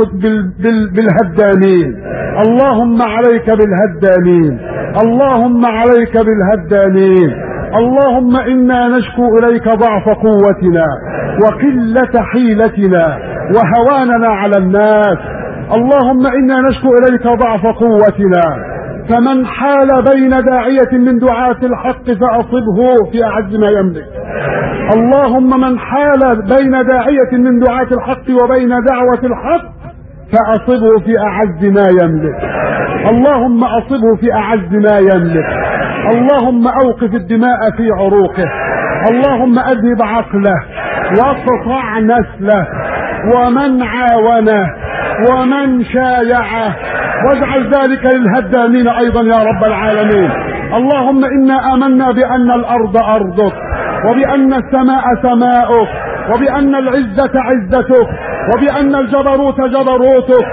بالهدامين، اللهم عليك بالهدامين، اللهم عليك بالهدامين. اللهم إنا نشكو إليك ضعف قوتنا وقلة حيلتنا وهواننا على الناس. اللهم إنا نشكو إليك ضعف قوتنا، فمن حال بين داعية من دعاة الحق فأصبه في أعز ما يملك. اللهم من حال بين داعية من دعاة الحق وبين دعوة الحق فأصبه في أعز ما يملك. اللهم أصبه في أعز ما يملك. اللهم أوقف الدماء في عروقه، اللهم أذهب عقله واقطع نسله ومن عاونه ومن شايعه، واجعل ذلك للهدامين أيضا يا رب العالمين. اللهم إنا آمنا بأن الأرض أرضك، وبأن السماء سماؤك، وبأن العزة عزتك، وبأن الجبروت جبروتك،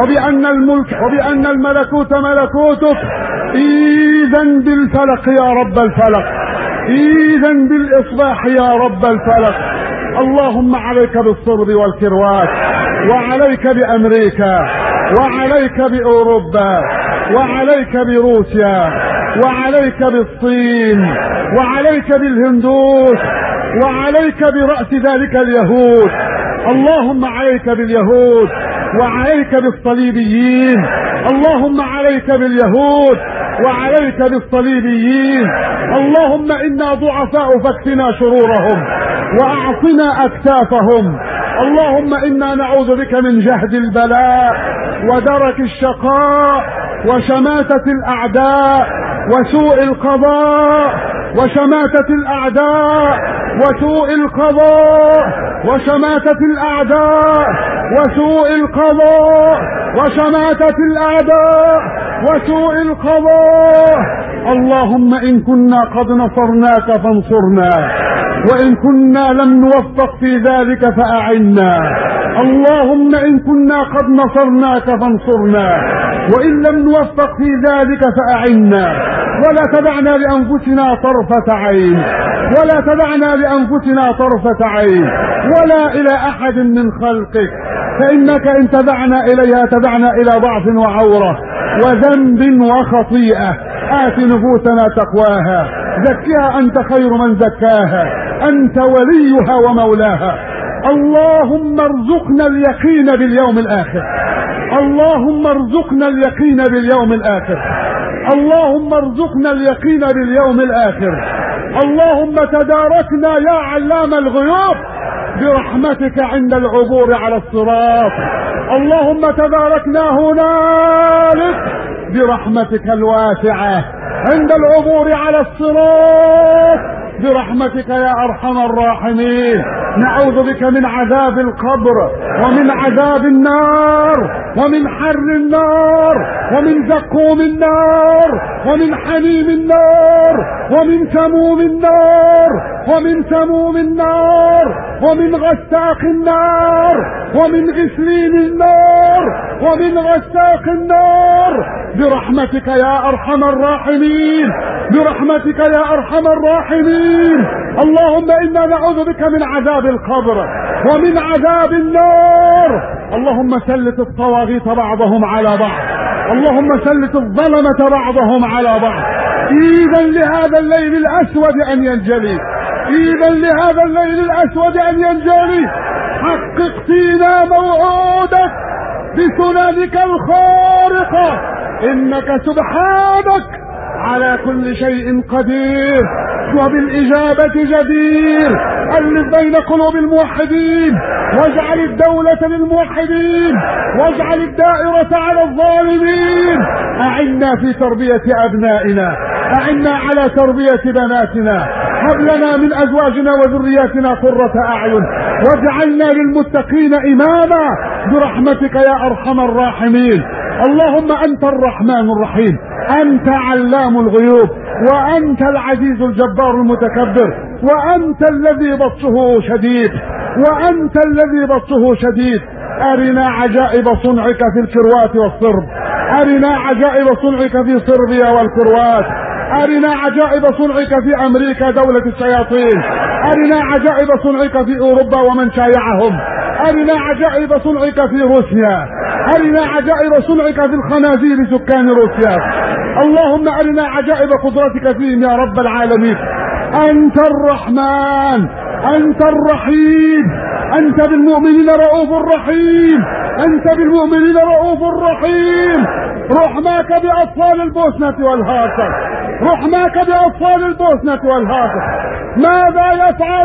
وبأن الملكوت ملكوتك. إذن بالفلق يا رب الفلق، إذن بالإصباح يا رب الفلق. اللهم عليك بالصرب والكروات، وعليك بأمريكا، وعليك بأوروبا، وعليك بروسيا، وعليك بالصين، وعليك بالهندوس، وعليك برأس ذلك اليهود. اللهم عليك باليهود، وعليك بالصليبيين. اللهم عليك باليهود، وعليك بالصليبيين. اللهم إنا ضعفاء فاكفنا شرورهم وأعطنا أكتافهم. اللهم إنا نعوذ بك من جهد البلاء ودرك الشقاء وشماتة الأعداء وسوء القضاء، وشماتة الأعداء وسوء القضاء، وشماتة الأعداء وسوء القضاء، وشماتة الأعداء وسوء القضاء. اللهم إن كنا قد نصرناك فانصرنا، وإن كنا لم نوفق في ذلك فأعنا. اللهم إن كنا قد نصرناك فانصرنا، وإن لم نوفق في ذلك فأعنا. ولا تدعنا لأنفسنا طرفة عين، ولا تدعنا لأنفسنا طرفة عين ولا إلى أحد من خلقك، فإنك إن تدعنا إليها تدعنا إلى ضعف وعورة وذنب وخطيئة. آت نفوسنا تقواها، زكها أنت خير من زكاها، أنت وليها ومولاها. اللهم ارزقنا اليقين باليوم الآخر، اللهم ارزقنا اليقين باليوم الآخر، اللهم ارزقنا اليقين باليوم الآخر. اللهم تداركنا يا علام الغيوب برحمتك عند العبور على الصراط. اللهم تداركنا هنالك برحمتك الواسعة عند العبور على الصراط برحمتك يا أرحم الراحمين. نعوذ بك من عذاب القبر، ومن عذاب النار، ومن حر النار، ومن زقوم النار، ومن حميم النار، ومن سموم النار، ومن سموم النار، ومن غساق النار، ومن غسلين النار، ومن غساق النار برحمتك يا أرحم الراحمين، برحمتك يا أرحم الراحمين. اللهم إنا نعوذ بك من عذاب القبر ومن عذاب النار. اللهم سلط الطواغيت بعضهم على بعض، اللهم سلط الظلمة بعضهم على بعض. إذا لهذا الليل الأسود أن ينجلي، إذا لهذا الليل الأسود أن ينجلي. حقق فينا موعودك بسننك الخارقة، إنك سبحانك على كل شيء قدير وبالإجابة جدير. ألف بين قلوب الموحدين، واجعل الدولة للموحدين، واجعل الدائرة على الظالمين. أعنا في تربية أبنائنا، أعنا على تربية بناتنا، هب لنا من أزواجنا وذرياتنا قرة أعين، واجعلنا للمتقين إماما برحمتك يا أرحم الراحمين. اللهم أنت الرحمن الرحيم، أنت علام الغيوب، وأنت العزيز الجبار المتكبر، وأنت الذي بطشه شديد، وأنت الذي بطشه شديد. أرنا عجائب صنعك في الكروات والصرب، أرنا عجائب صنعك في صربيا والكروات، أرنا عجائب صنعك في أمريكا دولة الشياطين، أرنا عجائب صنعك في أوروبا ومن شايعهم، أرنا عجائب صنعك في روسيا، أرنا عجائب صنعك في الخنازير سكان روسيا. اللهم أرنا عجائب قدرتك فيهم يا رب العالمين. أنت الرحمن، أنت الرحيم، أنت بالمؤمنين رؤوف رحيم، أنت بالمؤمنين رؤوف رحيم. رحماك بأطفال البوسنة والهرسك، رحماك بأطفال البوسنة والهرسك. ماذا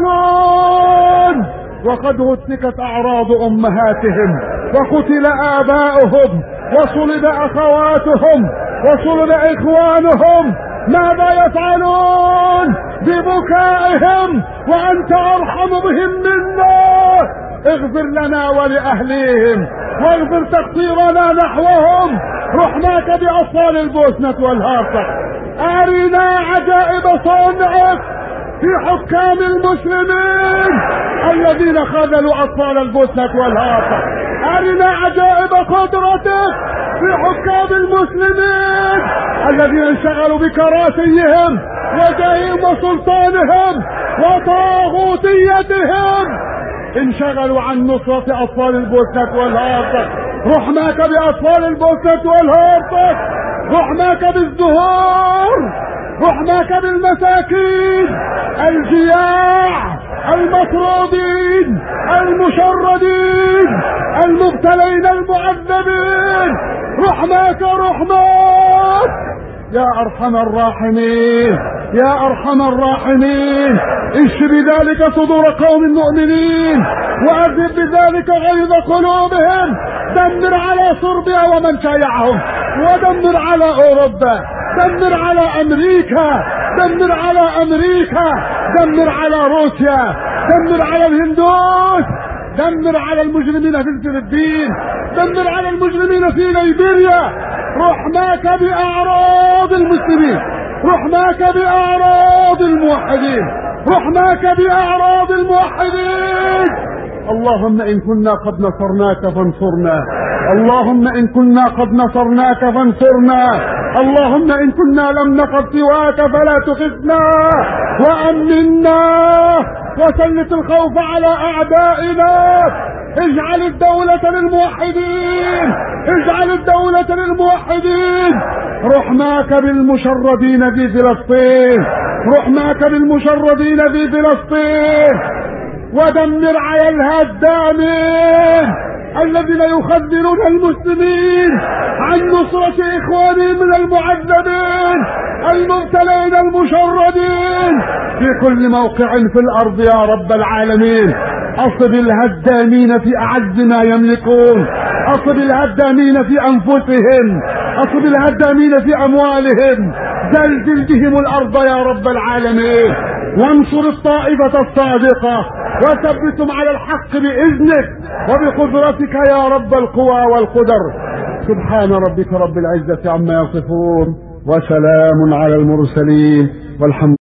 يفعلون وقد هتكت أعراض أمهاتهم، وقتل آباؤهم، وصلب أخواتهم، وصلب إخوانهم؟ ماذا يفعلون ببكائهم وأنت أرحم بهم منا؟ اغفر لنا ولأهليهم، واغفر تقصيرنا نحوهم. رحماك بأطفال البوسنة والهرسك. أرنا عجائب صنعك في حكام المسلمين الذين خذلوا أطفال البوسنة والهرسك. أرنا عجائب قدرتك في حكام المسلمين الذين انشغلوا بكراسيهم وجحيم سلطانهم وطاغوتيتهم، انشغلوا عن نصرة أطفال البوسنة والهرسك. رحماك بأطفال البوسنة والهرسك، رحماك بالزهور، رحماك بالمساكين الجياع المطرودين المشردين المبتلين المعذبين. رحماك رحماك يا أرحم الراحمين، يا أرحم الراحمين. اشف بذلك صدور قوم مؤمنين، وأذهب بذلك غيظ قلوبهم. دمر على صربيا ومن شايعهم، ودمر على أوروبا، دمر على أمريكا، دمر على أمريكا، دمر على روسيا، دمر على الهندوس، دمر على المجرمين في الفلبين، دمر على المجرمين في ليبيريا. رحماك بأعراض المسلمين، رحماك بأعراض الموحدين، رحماك بأعراض الموحدين. اللهم إن كنا قد نصرناك فانصرنا، اللهم إن كنا قد نصرناك فانصرنا، اللهم إن كنا لم نقف سواك فلا تخزنا وأمنا وسلط الخوف على أعدائنا. اجعل الدولة للموحدين، اجعل الدولة للموحدين. رحماك بالمشردين في فلسطين، رحماك بالمشردين في فلسطين. ودمر على الهدامين الذين يخذلون المسلمين عن نصرة إخوانهم من المعذبين المبتلين المشردين في كل موقع في الأرض يا رب العالمين. أصب الهدامين في أعز ما يملكون، أصب الهدامين في أنفسهم، أصب الهدامين في أموالهم. زلزل بهم الأرض يا رب العالمين، وانصر الطائفة الصادقة، وثبتهم على الحق بإذنك وبقدرتك يا رب القوى والقدر. سبحان ربك رب العزة عما يصفون، وسلام على المرسلين، والحمد